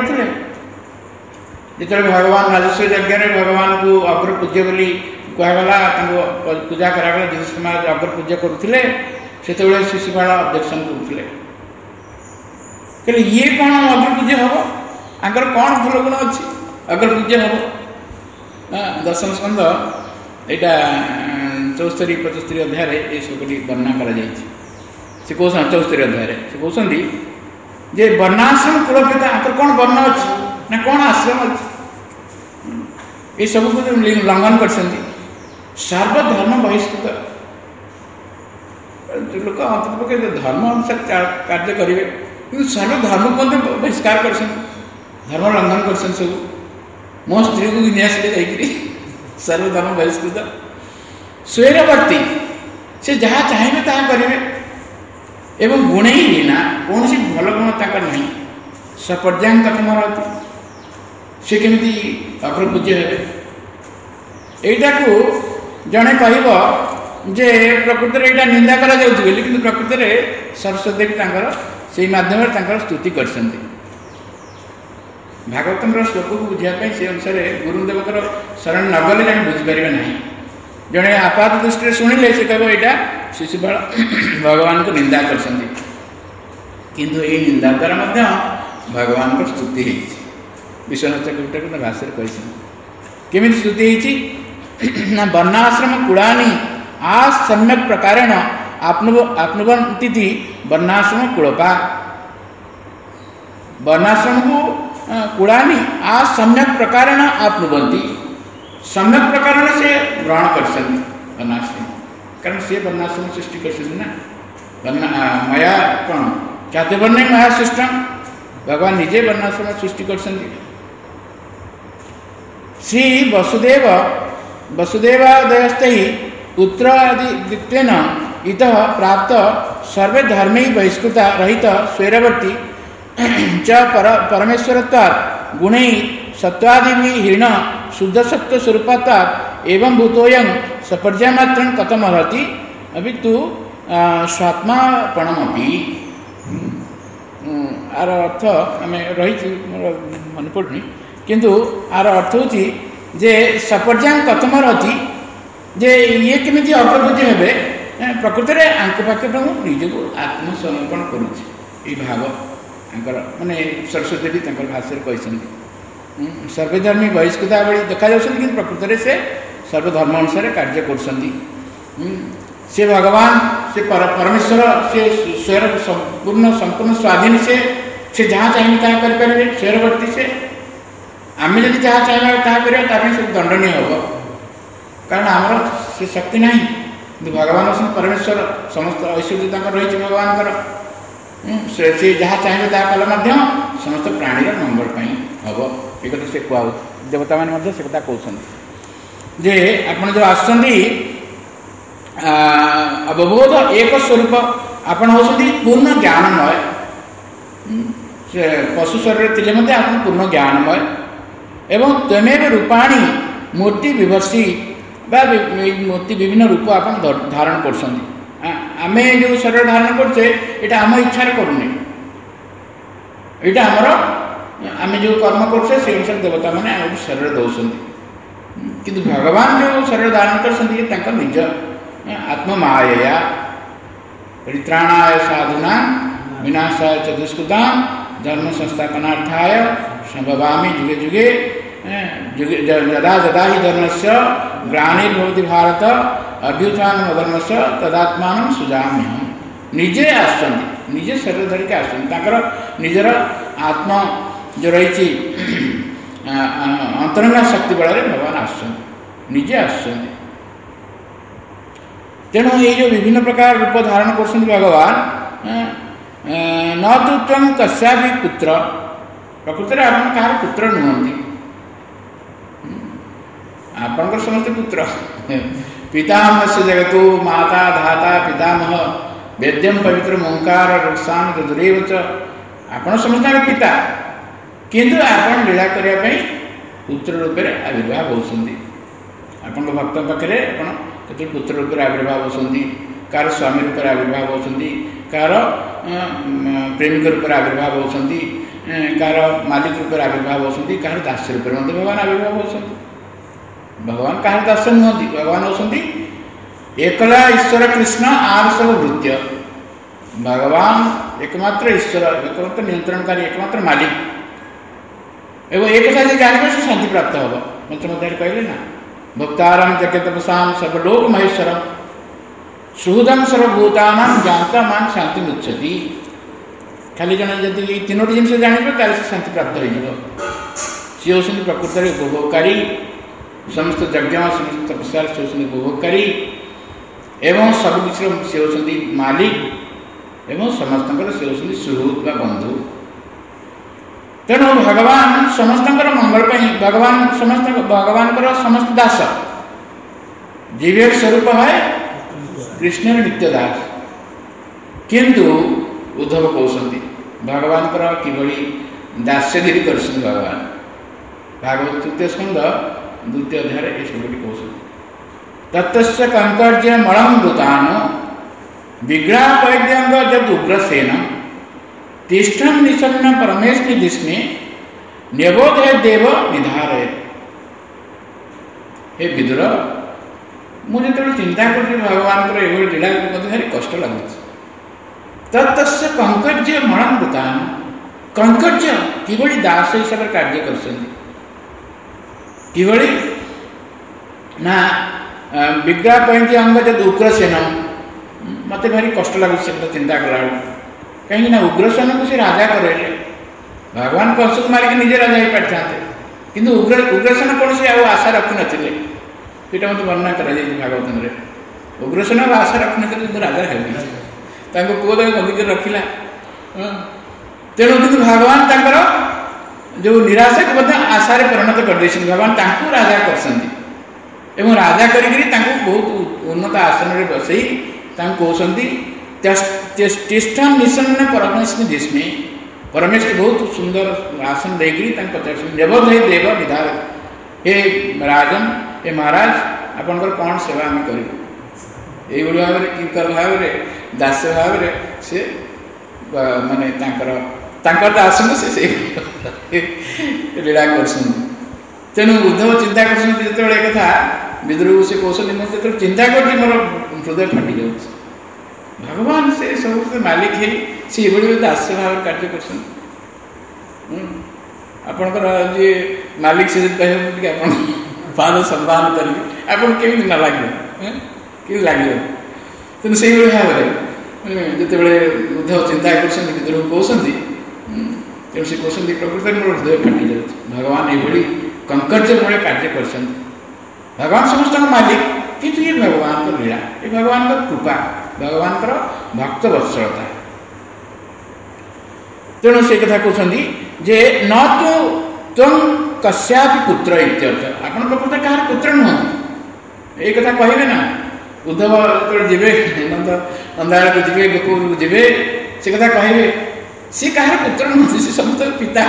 जो भगवान राजस्व यज्ञ भगवान को अग्र पूज्य बोली कहगला पूजा करागला युधिष्ठिर महाराज अग्र पूज्य करुले से शिशुपाल ऑब्जेक्शन करुले ये कौन अग्र पूज्य हम आंकर कौन भूल गुण अच्छी अग्र पूज्य हम। दशम स्कंद ଏଇଟା 74-75 ଅଧ୍ୟାୟରେ ଏ ଶ୍ଲୋକଟି ବର୍ଣ୍ଣନା କରାଯାଇଛି। ସେ କହୁଛନ୍ତି 74 ଅଧ୍ୟାୟରେ ସେ କହୁଛନ୍ତି ଯେ ବର୍ଣ୍ଣାଶ୍ରମ କୁଳପିତା ଆଙ୍କର କ'ଣ ବର୍ଣ୍ଣ ଅଛି ନା କ'ଣ ଆଶ୍ରମ ଅଛି, ଏସବୁକୁ ଲଙ୍ଘନ କରିଛନ୍ତି। ସର୍ବଧର୍ମ ବହିଷ୍କୃତ ଲୋକ ଅନ୍ତତଃ ଧର୍ମ ଅନୁସାରେ କାର୍ଯ୍ୟ କରିବେ, କିନ୍ତୁ ସର୍ବଧର୍ମକୁ ମଧ୍ୟ ବହିଷ୍କାର କରିଛନ୍ତି, ଧର୍ମ ଲଙ୍ଘନ କରିଛନ୍ତି ସବୁ। ମୋ ସ୍ତ୍ରୀକୁ ଘିନି ଆସିଲେ ଯାଇକିରି ସର୍ବଧର୍ମ ବହିଷ୍କୃତ। ସ୍ୱୈରବର୍ତ୍ତୀ ସେ ଯାହା ଚାହିଁବେ ତାହା କରିବେ ଏବଂ ଗୁଣେଇ ହୀନା କୌଣସି ଭଲ ଗୁଣ ତାଙ୍କର ନାହିଁ। ସପର୍ଯ୍ୟାଙ୍ଗ କଥମରତି ସେ କେମିତି ଅଗ୍ରପୂଜ୍ୟ ହେବେ। ଏଇଟାକୁ ଜଣେ କହିବ ଯେ ପ୍ରକୃତରେ ଏଇଟା ନିନ୍ଦା କରାଯାଉଛି ବୋଲି, କିନ୍ତୁ ପ୍ରକୃତରେ ସରସ୍ୱତୀ ଦେବୀ ତାଙ୍କର ସେଇ ମାଧ୍ୟମରେ ତାଙ୍କର ସ୍ତୁତି କରିଛନ୍ତି। ଭାଗବତଙ୍କର ଶ୍ଲୋକକୁ ବୁଝିବା ପାଇଁ ସେ ଅନୁସାରେ ଗୁରୁଦେବଙ୍କର ଶରଣ ନଗଲେ ଜଣେ ବୁଝିପାରିବେ ନାହିଁ। ଜଣେ ଆପାତ ଦୃଷ୍ଟିରେ ଶୁଣିଲେ ସେ କହିବ ଏଇଟା ଶିଶୁପାଳ ଭଗବାନଙ୍କୁ ନିନ୍ଦା କରିଛନ୍ତି, କିନ୍ତୁ ଏଇ ନିନ୍ଦା ଦ୍ୱାରା ମଧ୍ୟ ଭଗବାନଙ୍କ ସ୍ତୁତି ହେଇଛି। ବିଶ୍ୱନାଥ ଚକ୍ରବର୍ତ୍ତୀ ତା ଭାଷାରେ କହିଛନ୍ତି। କେମିତି ସ୍ତୁତି ହେଇଛି ନା ବର୍ଣ୍ଣାଶ୍ରମ କୁଳାନି ଆ ସମ୍ୟକ୍ ପ୍ରକାରେଣ ଆପ୍ନୁବନ୍ତି ବର୍ଣ୍ଣାଶ୍ରମ କୂଳପା। ବର୍ଣ୍ଣାଶ୍ରମକୁ କୁଳାନି ଆ ସମ୍ୟକ୍ ପ୍ରକାରେଣ ଆପ୍ନୁବନ୍ତି, ସମ୍ୟକ୍ ପ୍ରକାରେଣ ସେ ଗ୍ରହଣ କରିଛନ୍ତି ବର୍ଣ୍ଣାଶ୍ରମ, କାରଣ ସେ ବର୍ଣ୍ଣାଶ୍ରମ ସୃଷ୍ଟି କରିଛନ୍ତି ନା। ମାୟା କ'ଣ ଚାତୁର୍ବର୍ଣ୍ଣେ ମାୟା ସୃଷ୍ଟ, ଭଗବାନ ନିଜେ ବର୍ଣ୍ଣାଶ୍ରମ ସୃଷ୍ଟି କରିଛନ୍ତି। ଶ୍ରୀ ବସୁଦେବାଦୟସ୍ତେ ପୁତ୍ର ଆଦି ଦିତ୍ୱେନ ଇତଃ ପ୍ରାପ୍ତ ସର୍ବେ ଧର୍ମୈ ବହିଷ୍କୃତା ରହିତ ସ୍ୱୈରବର୍ତ୍ତୀ च परमेश्वरत्वात् गुणैः सत्त्वादिभिः हीन शुद्ध सत्व स्वरूपत्वात् एवं भूतोऽयं सपर्यामात्रं कथमर्हति अभी तु स्वात्मापणमपि। आर अर्थ आम रही मन पड़नी, किंतु आर अर्थ होची जे सपर्यां कथमर्हति, जे ये केमिति अग्रगति हेबे प्रकृति में आंक पाखे निजको आत्मसमर्पण करुछि। ये भाव माने सरस्वती देवी भाषा कहते सर्वधर्मी बहिष्कृता भाई देखा जाऊँ, कि प्रकृत में से सर्वधर्म अनुसार कार्य कर भगवान से परमेश्वर से स्वयं संपूर्ण स्वाधीन से जहाँ चाहिए ताहा करें स्वैरवर्ती से आम जब जहाँ चाहिए ताहा करें सब दंडनीय हम, कारण आमर से शक्ति ना, भगवान परमेश्वर समस्त ऐश्वर्य रही भगवान से जहाँ चाहिए ताहा कले समस्त प्राणीर मंगल हम एक कथा से कहु देवता मैंने से कथा कहते जे आपण जो अवबोध एक स्वरूप आपण होती पूर्ण ज्ञानमय, से पशु शरीर थे आप पूर्ण ज्ञानमय एवं त्वमेव रूपाणी मूर्ति विभर्षी मूर्ति विभिन्न रूप आप धारण कर आमे जो शरीर धारण करते यहाँ आम इच्छार करूने, यहाँ आमर आम जो कर्म करते से अनुसार देवता मैंने आम शरीर दौरान, किंतु भगवान जो शरीर धारण कर निज आत्ममाया परित्राणाय साधुना विनाशाय च दुष्कृतां धर्म संस्थापनार्थाय संभवामि जुगे जुगे यदा यदा ही धर्मस्य ग्लानिर्भवति भारत अभ्युत्थान अधर्मस्य तदात्मानं सुजाम्यहम्। निजे आसुचंती, निजे शरीर धरिक आसुचंती, निजर आत्मा जो रही अंतरंगा शक्ति बल भगवान आसुचंती, निजे आसुचंती। तेणु ये जो विभिन्न प्रकार रूप धारण कर भगवान न तो तुम कस्या भी पुत्र, प्रकृत में आप कहार पुत्र नुहति, आपंकर समस्त पुत्र पितामह से जगत माता धाता पितामह वेद्यम पवित्र ओंकार रक्षान दुरेव च आपण समस्त पिता, किंतु आपण लीला करने पुत्र रूप में आविर्भाव होती, आपण भक्त पाखे आप कत पुत्र रूप में आविर्भाव होती, कार स्वामी रूप में आविर्भाव होती, कार प्रेमिक रूप में आविर्भाव होती, कार मालिक रूप में आविर्भाव होती, कार दास्य रूप में भगवान आविर्भाव होती। भगवान कहा दास्य नुहति, भगवान होती एकला ईश्वर कृष्ण आर सब भृत्य। भगवान एकमात्र ईश्वर, एकमात्र नियंत्रणकारी, एकमात्र मालिक एवं एक कथा जानवे से शांति प्राप्त हम मंत्र मध्य कहले ना भक्तारम जगतपसाम सर्वलोक महेश्वरम सुहृदम सर्वभूतानां जानतामान शांति मुच्छति। खाली जन जदि ये तीनोटी जिन जान ताल से शांति प्राप्त हो। सी होती प्रकृत उपभोगकारी समस्त यज्ञ समस्त तपस्या से होती उपभोगकारी एवं सबकिछ सी होती मालिक एवं समस्त से होती सुहृद बा बंधु। तेणु भगवान समस्त मंगल भगवान समस्त भगवान समस्त दास जीव स्वरूप है कृष्ण नित्य दास। किंतु उद्धव कहते भगवान किभली दास्यगिरी कर भगवान भागवत तृतीय स्कंद द्वितीय अध्याय ये सब कहते तत्स्य कंकर्य मलम वृतान विग्रह वैद्यंग जद उग्रसेन तिष्ठम निशन्न परमेश निधिस्मे न्यबोधय देव निधारय। हे विदुर मुझे जो चिंता कर भगवान लीला भारी कष्ट लगुच। तत्स्य कंकर्य मणम वृतान कंकर्य किभली दास हिसाब से कार्य कर ना विग्रह पहनती अंग जब उग्रसेन मत भारी कष्ट लगुच चिंता कला कहीं ना उग्रसेन को सी राजा करे भगवान कंस को मारिक निजे राजा हो पारि था कि उग्रसेन कौन से आशा रखी नथिले ये मत वर्णना कर भागवत में उग्रसेन आशा रखी नथिले राजा है पुओ बंदी रखिला। तेणु कि भगवान जो निराशा को आशार परिणत कर भगवान राजा कर राजा करी बहुत उन्नत आसन में बसई कहते तिष्ठम निशन्न परमेश निधिस्मे परमेश के बहुत सुंदर आसन देकर पचार देवधय देव विधार। हे राजन हे महाराज आपंकर कौन सेवा आम कर भाव में किंकर भाव में दास्य भाव में से माने आसन से लीला कर। तेणु उद्धव चिंता कर कथा विदुर से कहते मुझे चिंता कर मोर हृदय फाटी जा भगवान से सब मालिक है सी दास्य भाव कार्य कर आपणकर जी मालिक से कहे पाद सम्मान करेंगे आप ना लगे कि लगे। तेणु से भाव में जो उद्धव चिंता कर विदुर कहते तेणु से कहते प्रकृत मोर हृदय फाटी जा भगवान ये कंकर्य भाव कार्य कर भगवान समस्त मालिक किंतु ये भगवान को लीला ये भगवान का कृपा भगवान भक्त वत्सलता। तेणु से कथा कहते जे न तो तुम कस्यापि पुत्र इत्यर्थ आप प्रकृत कहार पुत्र नुहति ये कथा कहे ना उद्धव जो जीवे नंदाड़ को जीवे गोपुर को जीवे से कथा कहे सी कहार पुत्र नुहति से समस्त पिता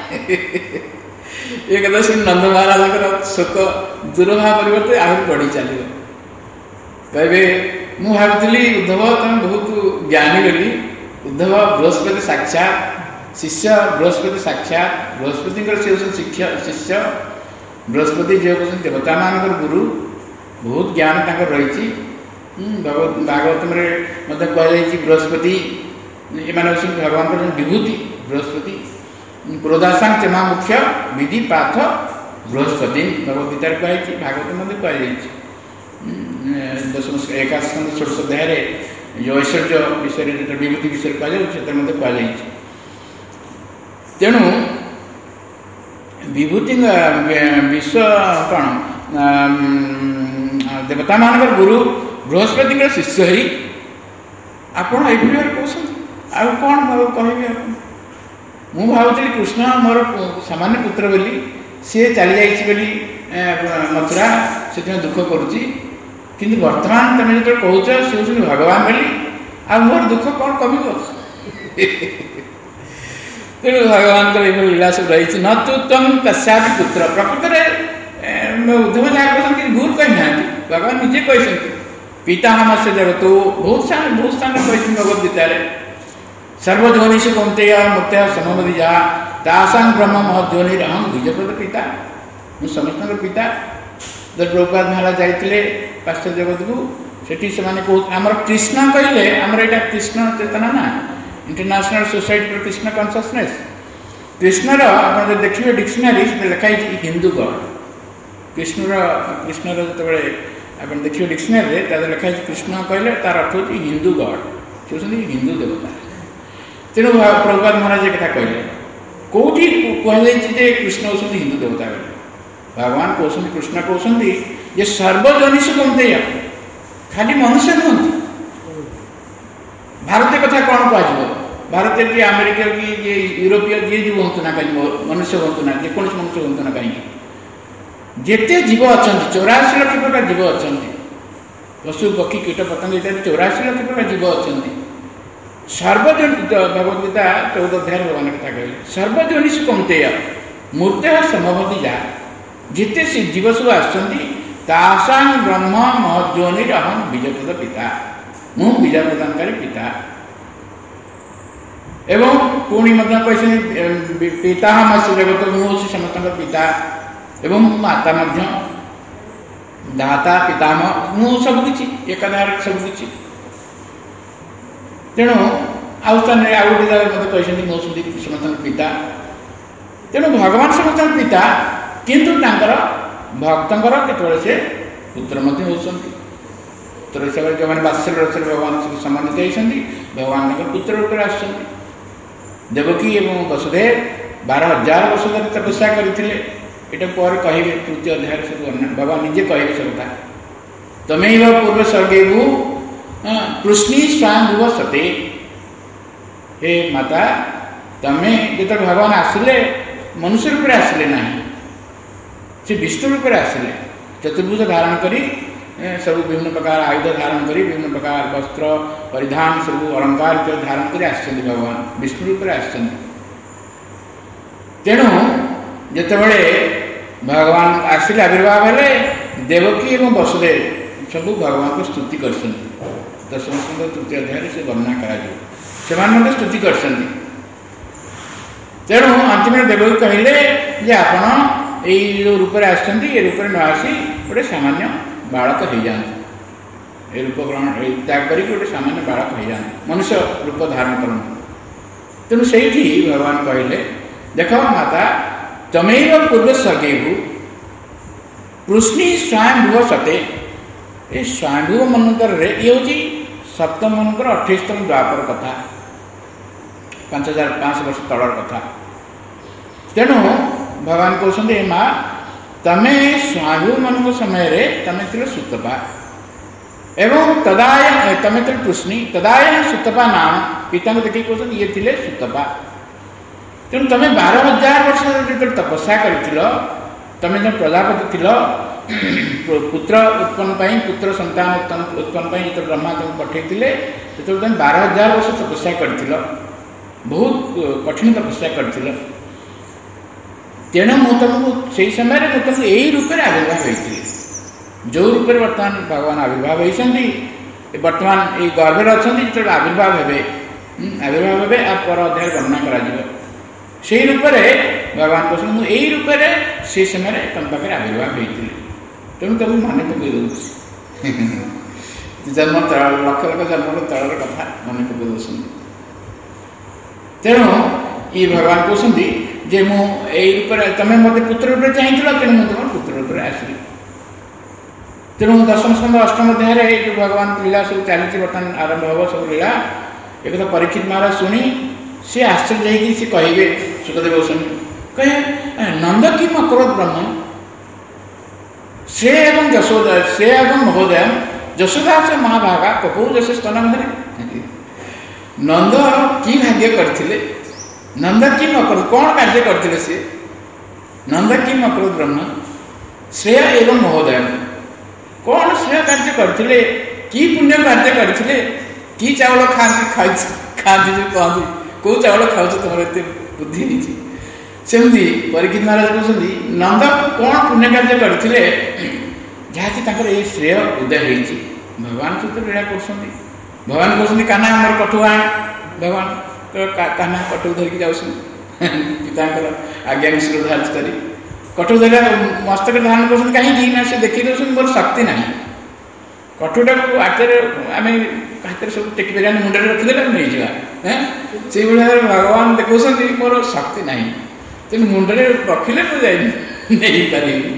ये कथा सुन नंद महाराज शोक दुर्भा परिवर्ते आहरी बढ़ी चलो कहे मु भावुली उद्धव तुम बहुत ज्ञानी बोली उद्धव बृहस्पति साक्षात शिष्य बृहस्पति साक्षात बृहस्पति शिष्य बृहस्पति जो कहते देवता मान गुरु बहुत ज्ञान रही भागवत में कहुई बृहस्पति ये भगवान विभूति बृहस्पति क्रोधासां क्षमा मुख्य विधि पाठ बृहस्पति भगवत गीता कही भागवत मध्य कहुई दशम एकादश षोडश अध्याय जो ऐश्वर्य विषय जो विभूति विषय कहुई तेणु विभूति विश्व कौन देवता मान गुरु बृहस्पति शिष्य ही आपड़ ये कहते आ कौन कहे मु भावुली कृष्ण मोर सामान्य पुत्र बोली सी चली जाइए मथुरा से दुख करुच्ची किंतु वर्तमान तुम जो कौच सी हूँ भगवान बोली आ मोर दुख कौन कम तेणु भगवान लीला सब रही न तो तुम कस्यापि पुत्र प्रकृत में उद्धव जहाँ कहते भूल कही ना भगवान निजे कहते पिता हम से जगतो बहुत स्थान कहते भगवद गीता सर्वध्वनि से कौनते मुक्त सममधि जा तासां ब्रह्म महध्वनि अहम द्विजपद पिता मु समस्त पिता जब प्रभुपाद महाराज जाते पाश्चात्य जगत को सेठी से आमर कृष्ण कहले आमर यहाँ कृष्ण चेतना ना international society for Krishna consciousness कृष्णर आप देखिए डिक्शनरी लिखाई हिंदू गॉड कृष्णर जो आप देखिए डिक्शनरी में लिखा है कृष्ण कहले तार अर्थ होती हिंदू गॉड से होती हिंदू देवता। तेणु प्रभुपाद महाराज ये कथा कहले कौटी कहुई कृष्ण होती हिंदू देवता बोले भगवान कहते कृष्ण कहते ये सर्वजनिष कौंते खाली मनुष्य नुहति भारतीय कथा कौन कह भारतीय कि अमेरिका कि यूरोपीय जी जी हूँ ना कहीं मनुष्य हूँ ना जेकोसी मनुष्य हूँ ना कहीं जिते जीव अच्छा 84 लाख प्रकार जीव अच्छा पशु पक्षी कीट पतंग इत्यादि 84 लाख प्रकार जीव अच्छा सर्वजन भगवद्गीता 14 अध्याय भगवान कथा कहले सर्वजनिष कौंतेय मूर्त समभति जा जिते से जीव सब आसांग ब्रह्म महद्योनि अहम बीजप्रद पिता मु बीज प्रदानकारी पिता एवं पुणी कहते पिता मासी जगत मुझे समस्त पिता एवं माता दाता पितामह मु सबकि एकाधार सबकि तेणु आउ स्थान आउ गोटे जगह मत कहते मौसुदी समस्त पिता तेणु भगवान समस्त पिता किंतु भक्तर केतवे से पुत्र होती पुत्र हिसाब से जो मैंने बात्सल्य रस भगवान सहित संबंधित होती भगवान पुत्र रूप आस देवकी एवं वसुदेव 12,000 वर्ष धरी तपस्या करते ये पर कहे तृतीय अध्याय सब भगवान निजे कहे सबटा तमेव पूर्व स्वर्गेभू कृष्णी स्वांभुव सते हे माता तमें जो भगवान आसिले मनुष्य रूप आसिले ना से विष्णु रूप आसिले चतुर्भुज धारण करी सब विभिन्न प्रकार आयुध धारण करी विभिन्न प्रकार वस्त्र परिधान सब अलंकार धारण कर आसछन्ति भगवान विष्णु रूप आसछन्ति। तेणु जितेबाला भगवान आसिले आविर्भाव हेले देवकी एवं वसुदेव सब भगवान को स्तुति कर दशम स्कंद तृतीय अध्याय से वर्णना करा स्तुति कर तेणु अंतिम देवकी कहले जे आपण यही रूप आसछन्ति रूप न आसी गोटे सामान्य बालक हो जाते रूप ग्रहण त्याग करके गोटे सामान्य बालक हो जाते मनुष्य रूप धारण करते तेणु से भगवान कहले देख माता तमेव पूर्व स्वर्गेभू कृष्णी स्वयंभुव सते ये स्वयंभुव मनंतर ये हूँ सप्तम मनकर 28तम द्वापर कथा 5500 वर्ष तलर कथा। तेणु भगवान कहते माँ तमे स्वयंभू मन समय तमें थे सुतपा एवं तदाय तमें थे कृष्णी तदाय सुतपा नाम पिता को देखिए कहते ये थे सुतपा तेणु तुम 12,000 वर्ष जो तपस्या कर तमें जो प्रजापति थी पुत्र उत्पन्न पुत्र संतान उत्पन्न जो ब्रह्मा तुम पठे जो तुम 12,000 वर्ष तपस्या कर बहुत कठिन तपस्या कर तेणु मुझे तुमको से समय में तुमको यही रूप में आविर्भाव होती जो रूप में बर्तमान भगवान आविर्भाव होती बर्तमान ये गर्भर अच्छा जो आविर्भाव हे पर अध्याय वर्णना कर रूप में भगवान कहते मुझे यही रूप में से समय तुम पाखे आविर्भाव होती तेणु तुम मन पकई दे जन्म तल लक्ष लक्ष जन्म तलर कथा मन पकई दे तेणु ये भगवान कहते जे मु रूप तमें मत पुत्र रूप चाहिए तेणु मुझे तुम पुत्र रूप आसली तेणु दशम स्कंद 8म अध्याय जो भगवान लीला सब चली बर्तमान आरंभ हम सब लीला एक तो परीक्षित महाराज शुणी सी आश्चर्य सी कहे सुखदेव गोस्वामी कहे नंद कि अकरोत ब्रह्म से एवं यशोदा से एवं महोदय यशोदा से महाभागा कपू जैसे स्तन धरे नंद कि भाग्य करथिले नंद कि अकरोत कौन कार्य करथिले से नंद कि अकरोत ब्रह्म श्रेय एवं महोदय कौन श्रेय कार्य करथिले कि पुण्य कार्य करथिले कि चावल खाती खाती जो कहती कौ चावल खाऊ तुम एत बुद्धि नहीं सेमती परीक्षित महाराज कहते नंद कौन पुण्य कार्य करथिले जहाँकि ये श्रेय उदय होती भगवान सहित लीला कर भगवान कहते काना आमर कठु आण भगवान काना कटु धरिकी जाऊँ पिता आज्ञा मिश्र धारण कर कटु धर मस्तक धारण कर कहीं से देखी दौर मोर शक्ति ना कटुटा को आटे आम हाथ सब टेकी पारे मुंडे रखीदे नहीं जावा से भाई भगवान देखा मोर शक्ति ना तेणु मुंडे रखिले मुझे नहीं पारि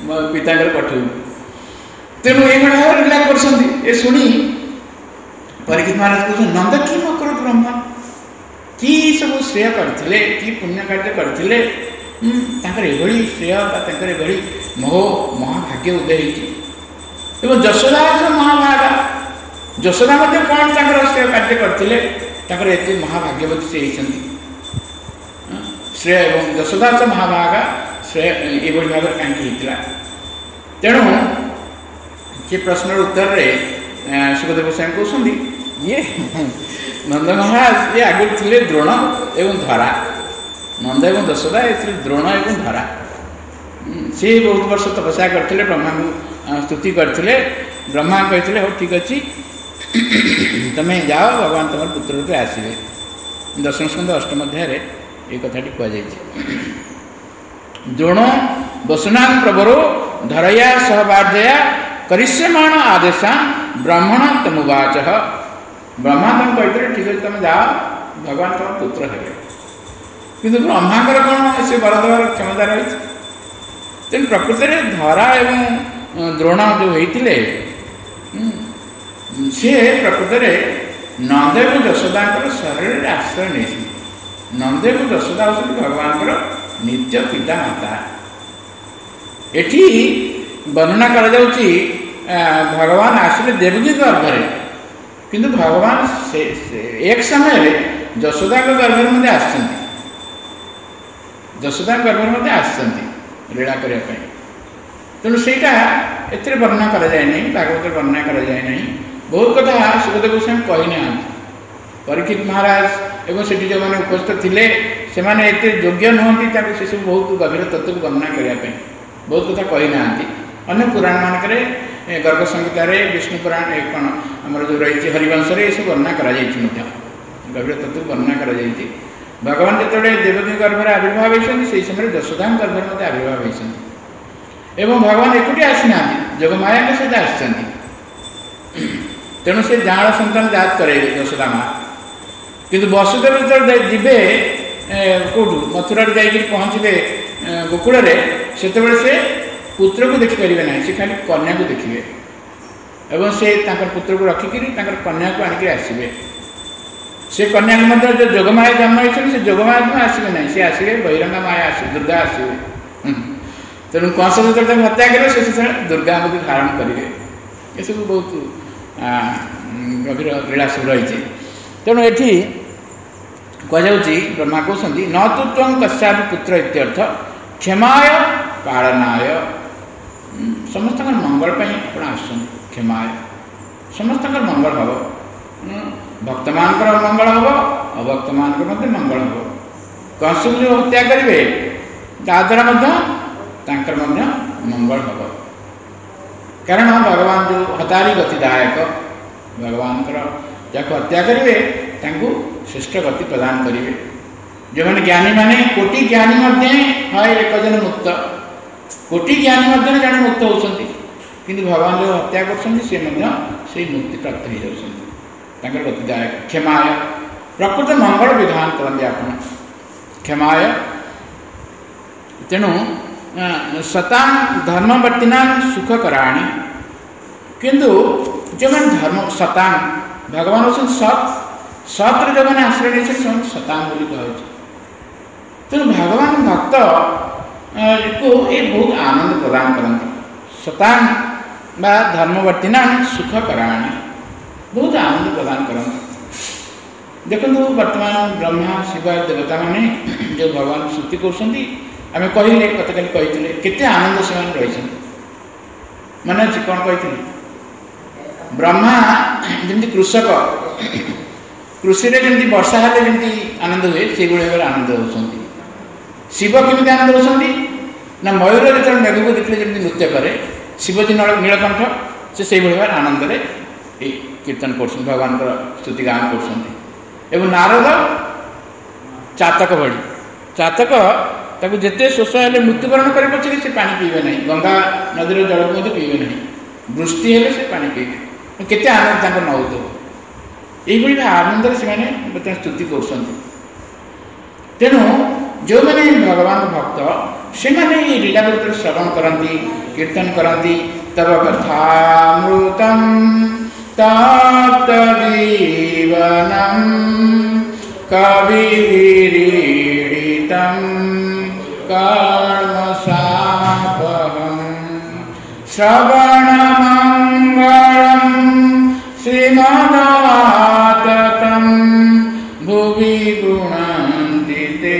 ପିତାଙ୍କର ପଠେଇବୁ। ତେଣୁ ଏଇଭଳି ଭାବରେ ଲୀଳା କରୁଛନ୍ତି। ଏ ଶୁଣି ପରୀକ୍ଷିତ ମହାରାଜ କହୁଛନ୍ତି, ନନ୍ଦ କି ମକର ବ୍ରହ୍ମ, କି ସବୁ ଶ୍ରେୟ କରିଥିଲେ, କି ପୁଣ୍ୟ କାର୍ଯ୍ୟ କରିଥିଲେ, ତାଙ୍କର ଏଭଳି ଶ୍ରେୟ ବା ତାଙ୍କର ଏଭଳି ମହାଭାଗ୍ୟ ଉଦୟ ହେଇଛି। ଏବଂ ଯଶୋଦା ମହାଭାଗା, ଯଶୋଦା ମଧ୍ୟ କ'ଣ ତାଙ୍କର ଶ୍ରେୟ କାର୍ଯ୍ୟ କରିଥିଲେ, ତାଙ୍କର ଏତେ ମହାଭାଗ୍ୟବତୀ ସେ ହେଇଛନ୍ତି। ଶ୍ରେୟ ଏବଂ ଯଶୋଦା ମହାଭାଗା ଶ୍ରେୟ ଏଭଳି ଭାବରେ କାହିଁକି ହେଇଥିଲା? ତେଣୁ ସେ ପ୍ରଶ୍ନର ଉତ୍ତରରେ ସୁଖଦେବ ଗୋସ୍ୱାମୀ କହୁଛନ୍ତି, ଇଏ ନନ୍ଦ ମହାରାଜ ଇଏ ଆଗରୁ ଥିଲେ ଦ୍ରୋଣ ଏବଂ ଧରା। ନନ୍ଦ ଏବଂ ଯଶୋଦା ଏ ଥିଲେ ଦ୍ରୋଣ ଏବଂ ଧରା। ସେ ବହୁତ ବର୍ଷ ତପସ୍ୟା କରିଥିଲେ, ବ୍ରହ୍ମାଙ୍କୁ ସ୍ତୁତି କରିଥିଲେ। ବ୍ରହ୍ମା କହିଥିଲେ, ହଉ ଠିକ୍ ଅଛି, ତମେ ଯାଅ, ଭଗବାନ ତମର ପୁତ୍ର ରୂପେ ଆସିବେ। ଦଶମ ସ୍କନ୍ଧ ଅଷ୍ଟମ ଅଧ୍ୟାୟରେ এই কথাটি କୁହାଯାଇଛି। ଦ୍ରୋଣ ବସୁନାଂ ପ୍ରବରୋ ଧରୟା ସହବାର୍ଯ୍ୟୟା କରିଷ୍ୟମାଣ ଆଦେଶା ବ୍ରାହ୍ମଣ ତମୁବାଚ। ବ୍ରହ୍ମା ତମେ କହିଥିଲେ, ଠିକ୍ ଅଛି ତମେ ଯାଅ, ଭଗବାନ ତମ ପୁତ୍ର ହେବେ। କିନ୍ତୁ ବ୍ରହ୍ମାଙ୍କର କ'ଣ ସେ ବର ଦେବାର କ୍ଷମତା ରହିଛି? ତେଣୁ ପ୍ରକୃତରେ ଧରା ଏବଂ ଦ୍ରୋଣ ଯେଉଁ ହେଇଥିଲେ, ସିଏ ପ୍ରକୃତରେ ନନ୍ଦ ଏବଂ ଯଶୋଦାଙ୍କର ଶରୀରରେ ଆଶ୍ରୟ ନେଇଛନ୍ତି। ନନ୍ଦ ଏବଂ ଯଶୋଦା ହେଉଛନ୍ତି ଭଗବାନଙ୍କର ନିତ୍ୟ ପିତା ମାତା। ଏଠି ବର୍ଣ୍ଣନା କରାଯାଉଛି ଭଗବାନ ଆସିଲେ ଦେବକୀ ଗର୍ଭରେ, କିନ୍ତୁ ଭଗବାନ ଏକ ସମୟରେ ଯଶୋଦାଙ୍କ ଗର୍ଭରେ ମଧ୍ୟ ଆସିଛନ୍ତି। ଯଶୋଦାଙ୍କ ଗର୍ଭରେ ମଧ୍ୟ ଆସିଛନ୍ତି ଲୀଳା କରିବା ପାଇଁ। ତେଣୁ ସେଇଟା ଏଥିରେ ବର୍ଣ୍ଣନା କରାଯାଏ ନାହିଁ, ଭାଗବତରେ ବର୍ଣ୍ଣନା କରାଯାଏ ନାହିଁ। ବହୁତ କଥା ସୁଖଦେବ ଗୋସ୍ୱାମୀ କହିନାହାନ୍ତି। ପରୀକ୍ଷିତ ମହାରାଜ ଏବଂ ସେଠି ଯେଉଁମାନେ ଉପସ୍ଥିତ ଥିଲେ ସେମାନେ ଏତେ ଯୋଗ୍ୟ ନୁହନ୍ତି ତାଙ୍କୁ ସେସବୁ ବହୁତ ଗଭୀର ତତ୍ତ୍ୱକୁ ବର୍ଣ୍ଣନା କରିବା ପାଇଁ। ବହୁତ କଥା କହିନାହାନ୍ତି। ଅନ୍ୟ ପୁରାଣମାନଙ୍କରେ, ଗର୍ଗ ସଂହିତାରେ, ବିଷ୍ଣୁ ପୁରାଣ, କ'ଣ ଆମର ଯେଉଁ ରହିଛି ହରିବଂଶରେ ଏସବୁ ବର୍ଣ୍ଣନା କରାଯାଇଛି, ମଧ୍ୟ ଗଭୀର ତତ୍ତ୍ୱକୁ ବର୍ଣ୍ଣନା କରାଯାଇଛି। ଭଗବାନ ଯେତେବେଳେ ଦେବକୀ ଗର୍ଭରେ ଆବିର୍ଭାବ ହୋଇଛନ୍ତି, ସେହି ସମୟରେ ଯଶୋଦାଙ୍କ ଗର୍ଭରେ ମଧ୍ୟ ଆବିର୍ଭାବ ହୋଇଛନ୍ତି। ଏବଂ ଭଗବାନ ଏକୁଟିଆ ଆସିନାହାନ୍ତି, ଯୋଗମାୟାଙ୍କ ସହିତ ଆସିଛନ୍ତି। ତେଣୁ ସେ ଯାଆଁଳ ସନ୍ତାନ ଜାତ କରେଇବେ ଯଶୋଦା ମା। କିନ୍ତୁ ବସୁଦେବ ଯେତେବେଳେ ଯିବେ କେଉଁଠୁ ମଥୁରାରେ ଯାଇକି ପହଞ୍ଚିବେ ଗୋକୁଳରେ, ସେତେବେଳେ ସେ ପୁତ୍ରକୁ ଦେଖିପାରିବେ ନାହିଁ, ସେ ଖାଲି କନ୍ୟାକୁ ଦେଖିବେ। ଏବଂ ସେ ତାଙ୍କର ପୁତ୍ରକୁ ରଖିକିରି ତାଙ୍କର କନ୍ୟାକୁ ଆଣିକି ଆସିବେ। ସେ କନ୍ୟାକୁ ମଧ୍ୟ ଯେଉଁ ଯୋଗମାୟା ଜନ୍ମ ହେଇଛନ୍ତି, ସେ ଯୋଗମାୟା ଜନ୍ମ ଆସିବେ ନାହିଁ, ସେ ଆସିବେ ବୈରଙ୍ଗା ମାୟା ଆସିବେ, ଦୁର୍ଗା ଆସିବେ। ତେଣୁ କଂସ ଯେତେବେଳେ ତାଙ୍କୁ ହତ୍ୟା କରିବେ, ସେ ସେତେବେଳେ ଦୁର୍ଗା ମଧ୍ୟ ଧାରଣ କରିବେ। ଏସବୁ ବହୁତ ଗଭୀର ଲୀଳା ସବୁ ରହିଛି। ତେଣୁ ଏଠି କୁହାଯାଉଛି, ବ୍ରହ୍ମା କହୁଛନ୍ତି, ନ ତୁ ତ୍ୱଂ କସ୍ୟାପି ପୁତ୍ର ଇତ୍ୟର୍ଥ କ୍ଷମାୟ ପାଳନାୟ। ସମସ୍ତଙ୍କର ମଙ୍ଗଳ ପାଇଁ ଆପଣ ଆସୁଛନ୍ତି। କ୍ଷମାୟ, ସମସ୍ତଙ୍କର ମଙ୍ଗଳ ହେବ। ଭକ୍ତମାନଙ୍କର ମଙ୍ଗଳ ହେବ, ଅଭକ୍ତମାନଙ୍କର ମଧ୍ୟ ମଙ୍ଗଳ ହେବ। କଂସକୁ ଯେଉଁ ହତ୍ୟା କରିବେ, ତାଦ୍ୱାରା ମଧ୍ୟ ତାଙ୍କର ମଧ୍ୟ ମଙ୍ଗଳ ହେବ। କାରଣ ଭଗବାନ ଯେଉଁ ହତାରି ଗତିଦାୟକ, ଭଗବାନଙ୍କର ଯାହାକୁ ହତ୍ୟା କରିବେ ତାଙ୍କୁ ଶ୍ରେଷ୍ଠ ଗତି ପ୍ରଦାନ କରିବେ। ଯେଉଁମାନେ ଜ୍ଞାନୀମାନେ, କୋଟି ଜ୍ଞାନୀ ମଧ୍ୟ ହଁ ଏକ ଜଣ ମୁକ୍ତ, କୋଟି ଜ୍ଞାନୀ ମଧ୍ୟରେ ଜଣେ ମୁକ୍ତ ହେଉଛନ୍ତି। କିନ୍ତୁ ଭଗବାନ ଯେଉଁ ହତ୍ୟା କରୁଛନ୍ତି ସେ ମଧ୍ୟ ସେଇ ମୁକ୍ତି ପ୍ରାପ୍ତ ହୋଇଯାଉଛନ୍ତି, ତାଙ୍କର ଗତିଦାୟକ। କ୍ଷମାୟ, ପ୍ରକୃତ ମଙ୍ଗଳ ବିଧାନ କରନ୍ତି ଆପଣ, କ୍ଷମାୟ। ତେଣୁ ସତାଂ ଧର୍ମବର୍ତ୍ତିନାଂ ସୁଖ କରାଣି। କିନ୍ତୁ ଯେଉଁମାନେ ଧର୍ମ ସତାଂ, ଭଗବାନ ହେଉଛନ୍ତି ସତ୍, ସତ୍ରେ ଯେଉଁମାନେ ଆଶ୍ରୟ ନେଇଛନ୍ତି ସେମାନେ ସତାଂ ବୋଲି କୁହାଯାଉଛି। ତେଣୁ ଭଗବାନ ଭକ୍ତକୁ ଏ ବହୁତ ଆନନ୍ଦ ପ୍ରଦାନ କରନ୍ତି। ସତାଂ ବା ଧର୍ମବର୍ତ୍ତିନାଂ ସୁଖ କରାଣି, ବହୁତ ଆନନ୍ଦ ପ୍ରଦାନ କରନ୍ତି। ଦେଖନ୍ତୁ ବର୍ତ୍ତମାନ ବ୍ରହ୍ମା ଶିବ ଦେବତାମାନେ ଯେଉଁ ଭଗବାନଙ୍କୁ ସ୍ତୁତି କରୁଛନ୍ତି, ଆମେ କହିଲେ, ଗତକାଲି କହିଥିଲେ କେତେ ଆନନ୍ଦ ସେମାନେ ରହିଛନ୍ତି। ମାନେ ଅଛି କ'ଣ କହିଥିଲି? ବ୍ରହ୍ମା ଯେମିତି କୃଷକ, କୃଷିରେ ଯେମିତି ବର୍ଷା ହେଲେ ଯେମିତି ଆନନ୍ଦ ହୁଏ, ସେଇଭଳି ଭାବରେ ଆନନ୍ଦ ହେଉଛନ୍ତି। ଶିବ କେମିତି ଆନନ୍ଦ ହେଉଛନ୍ତି ନା, ମୟୂର ଯେତେବେଳେ ମେଘକୁ ଦେଖିଲେ ଯେମିତି ନୃତ୍ୟ କରେ, ଶିବଜୀ ନୀଳକଣ୍ଠ ସେ ସେଇଭଳି ଭାବରେ ଆନନ୍ଦରେ ଏଇ କୀର୍ତ୍ତନ କରୁଛନ୍ତି, ଭଗବାନଙ୍କର ସ୍ତୁତି ଗାନ କରୁଛନ୍ତି। ଏବଂ ନାରଦ ଚାତକ ଭଳି, ଚାତକ ତାକୁ ଯେତେ ଶୋଷ ହେଲେ ମୃତ୍ୟୁବରଣ କରି ପଛରେ ସେ ପାଣି ପିଇବେ ନାହିଁ, ଗଙ୍ଗା ନଦୀର ଜଳକୁ ମଧ୍ୟ ପିଇବେ ନାହିଁ, ବୃଷ୍ଟି ହେଲେ ସେ ପାଣି ପିଇବେ। କେତେ ଆନନ୍ଦ ତାଙ୍କର ନ ହେଉଥିବ। ଏଇଭଳି ଆନନ୍ଦରେ ସେମାନେ ସ୍ତୁତି କରୁଛନ୍ତି। ତେଣୁ ଯେଉଁମାନେ ଭଗବାନ ଭକ୍ତ, ସେମାନେ ଏହି ଲୀଳା ଭିତରେ ଶ୍ରବଣ କରନ୍ତି, कीर्तन करती तब कथामृतं तप्त जीवनं कविभिरीडितं कर्मसापहं श्रवणमङ्गलं श्रीमदाततं भुवि गृह्णन्ति ते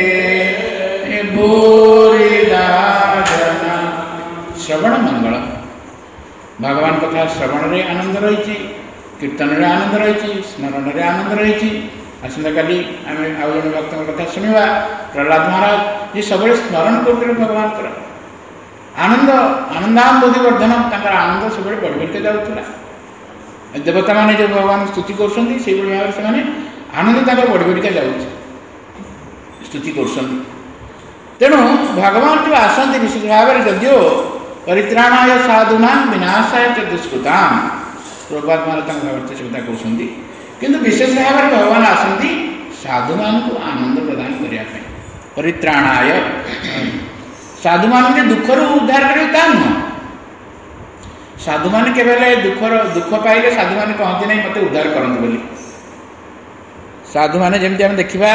भूरिदा जना। श्रवण मंगल भगवान कथा श्रवण रे आनंद रही, कीर्तन रे आनंद रही, स्मरण रे आनंद रही। आसंता काली आम आउ जन भक्त कथा शुणा प्रहलाद महाराज ये सब स्मरण करते भगवान आनंद आनंदाबोधि वर्धन आनंद सब बढ़ बढ़ते जाऊला। देवता मैंने जो भगवान स्तुति कर भाव से आनंद बढ़ बढ़िका जाऊँ स्तुति कर। तेणु भगवान जो आसती विशेष भाव में जदिओ परित्राणाय साधुना विनाशाय च दुष्कृताम प्रभुपाद महाराज भागवत से कथा कहते किंतु विशेष भाव में भगवान आसती साधु मान को आनंद प्रदान करने परित्राणाय साधु मान के दुखर उद्धार करेंगे ता नुह। साधु मान के दुख पाइले साधु मान कहते नहीं मत उद्धार करते बोली। साधु मान जमी आम देखा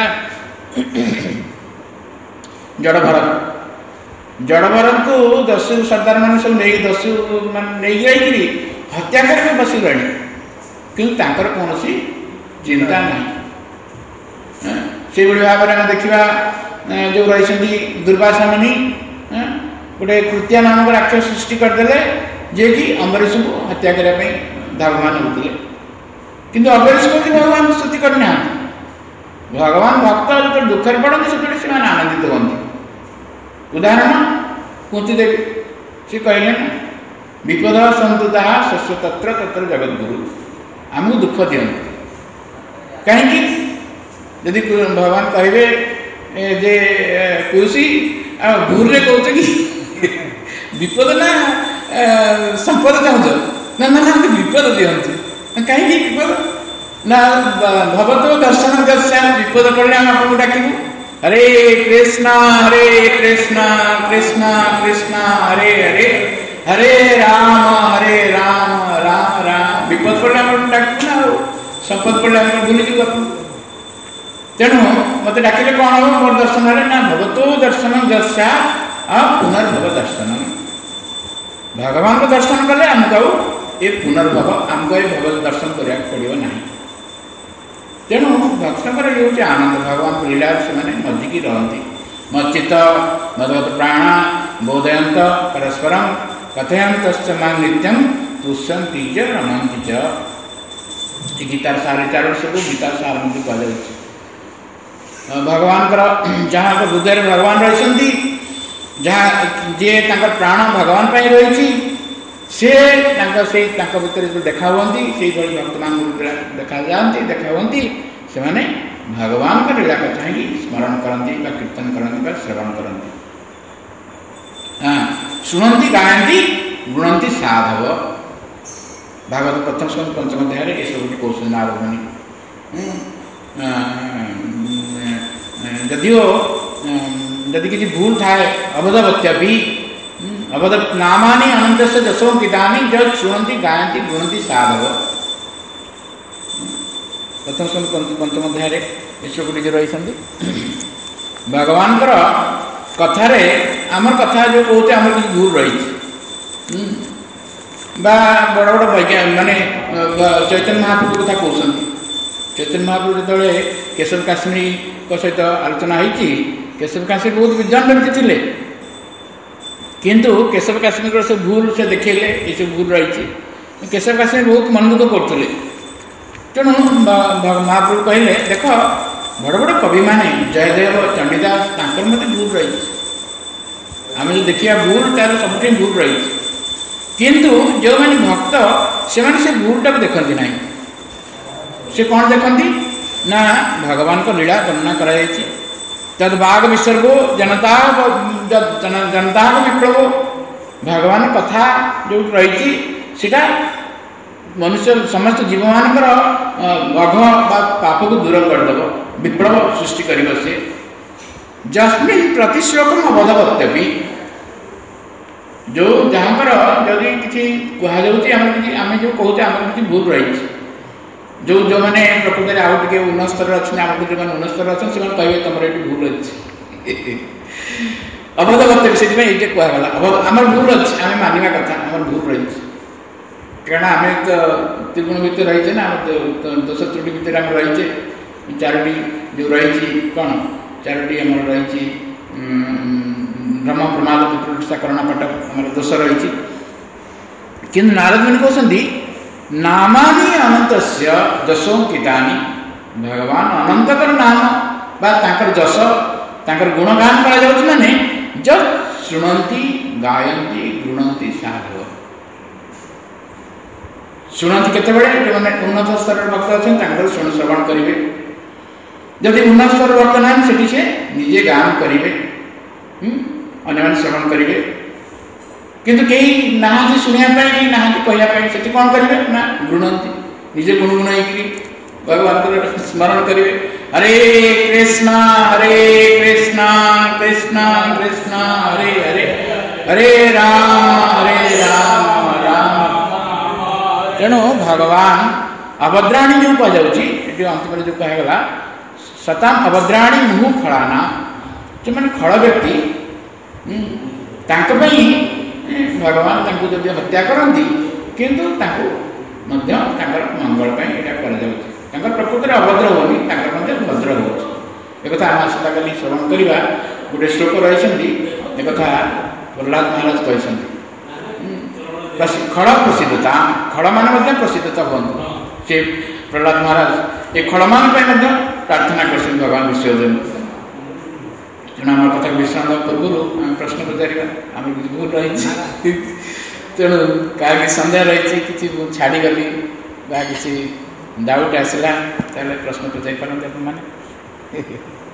जड़भरत को दस्यु सरदार मान सब नहीं दस्यु नहीं जाइए हत्या करके बस गले किंतु तांकर कौन चिंता नहीं। से भाव में देखा जो रही दुर्वासा मुनि गोटे कृत्या नामक राक्षस सृष्टि करदे जे कि अम्बरीश को हत्या करने धावमान होते किंतु अम्बरीश को भगवान स्तुति करना भगवान भक्त जो दुखर पड़ते से आनंदित होती। उदाहरण कुंती देवी सी कहले ना विपद संतुता शस्व तत्र तत्र जगद्गुरु आमको दुख दियंती कहीं यदि भगवान कहे जे तुलसी भूल कहते कि विपद ना संपद चाहूच ना ना ना विपद दियंती कहीं विपद ना भगवत दर्शन विपद पड़े आम आपको डाकू हरे कृष्णा कृष्णा कृष्णा हरे हरे हरे राम राम राम विपद पड़े आप डाकू ना संपद पड़े आप भूली जीव आप। तेणु मत डाकिले कौन हम मोर दर्शन ना भगवतो दर्शन दर्शा पुनर्भव दर्शन भगवान को दर्शन कले आमको ये पुनर्भव आमको ये भगवत दर्शन करा पड़ो ना। तेणु भक्तर ये हूँ आनंद भगवान को लीला से मजिकी रहती मच्चित मदवत प्राण बोधयंत परस्परम कथयंत मां नित्यम तुष्यंती च रमंती च। गीतार सारे चार सब गीतार सार मुझे कह भगवान जहाँ हृदय भगवान रही जहाँ जी प्राण भगवान रही से भितर जो देखा हुई से भक्त मान देखा जाती देखा हुई से भगवान का लीला कथा ही स्मरण करती कीर्तन करती श्रवण करती शुणती गायती गुणती साधव। भागवत प्रथम स्कंद पंचम अध्याय ये सब कौशल नारदमुनि जदिओ जदि किसी भूल थाए अवधवत्यपि अवध नामानि अनंत से दशों गीतानि जब शुणती गायती गुणती साधव। प्रथम स्कंद पंचम अध्याय ये सब रही भगवान कथार आमर कथा जो कहते आम किसी भूल रही बड़ बड़ वैज्ञानिक माने चैतन्य महाप्रभु कथा कहते चैतन्य महाप्रभु जो केशव काश्मीरी सहित आलोचना होती केशव काश्मीर बहुत विद्वान व्यक्ति थे किंतु केशव काश्मीर से भूल से देखेले ये सब भूल रही केशव काश्मीर बहुत मन दुख करते तेणु महाप्रभु कहले देख बड़ बड़ कवि माने जयदेव चंडीदास तांकर मत भूल रही आम जो देखा भूल तार सब भूल रही किंतु जो मैंने भक्त से भूलटा को देखती ना से कौन देखती ना भगवान को लीला वर्णना कराई तद बाघ विसर्गो जनता जनता विप्लव भगवान कथा जो रही सीटा मनुष्य समस्त जीव मानकर अघ पाप को दूर करदेव विप्लव सृष्टि कर जस्मिन प्रतिश्लोकम अवधवत्यपि जो जहाँकर जदि किसी कहुच्छे आम जो कहे आम किसी भूल रही जो जो मैंने प्रकृति में आउ टे उन्नत स्तर अच्छा आम जो उन्नत स्तर अच्छा से कहे तुम ये भूल अच्छे अबोधगत से ये कहगला आम भूल अच्छे आम मानवा कथा आम भूल रही कारण आम तो त्रिगुण भितर रहीचे ना दश त्रुटि भितर आम रहीचे चारोटी जो रही कौन चारोटी आम रही भ्रम प्रमाद पितृष्ठा कर्णपट आम दोष रही कि नारद मुनि कहते नामानि अनंत जशोंकितानि भगवान अनंतर नाम बाकर जश तांकर गुणगान करा माने जब शुणंती गायंती गृणंती साधव शुणंती केते जो मैंने उन्नत स्तर भक्त अच्छे श्रवण करेंगे जदि उन्नत स्तर भक्त ना से निजे गान करेंगे अन्य श्रवण करेंगे किंतु कई ना शुणा ना कहवाई से कौन करेंगे ना गृणंती निजे गुणगुण भगवान स्मरण करेंगे हरे कृष्णा कृष्णा कृष्णा हरे हरे हरे राम राम तेणु भगवान अभद्राणी जो कहुच्छी अंतिम जो कहगला सताम अभद्राणी मुहु खड़ाना जो मैंने खड़ व्यक्ति भगवान जब हत्या करती किंतु मंगल प्रकृति अभद्र होनी भद्र हो एक आम आसता कल श्रवण करवा गोटे श्लोक रही एक प्रहलाद महाराज कहते खड़ प्रसिद्धता खड़ मान प्रसिद्धता हूँ से प्रहलाद महाराज ये खड़ मान प्रार्थना कर भगवान विश्वदेव तेणु आम कथा विश्राम पूर्व आम प्रश्न पचार आम किसी भूल रही तेणु क्या सन्देह रही कि छाड़गली किसी डाउट आसला प्रश्न पचार पारते आपने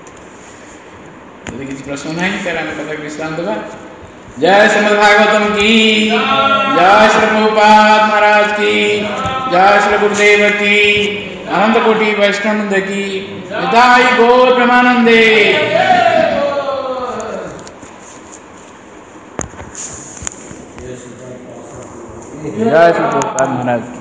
यदि किसी प्रश्न ना आम कथा विश्राम देवा। जय श्रीमद् भागवतम की जय श्री प्रभुपाद महाराज की जय श्री गुरुदेव की अनंत कोटि वैष्णव की निताई गौर प्रेमानंदे। जय श्री प्रभुपाद महाराज।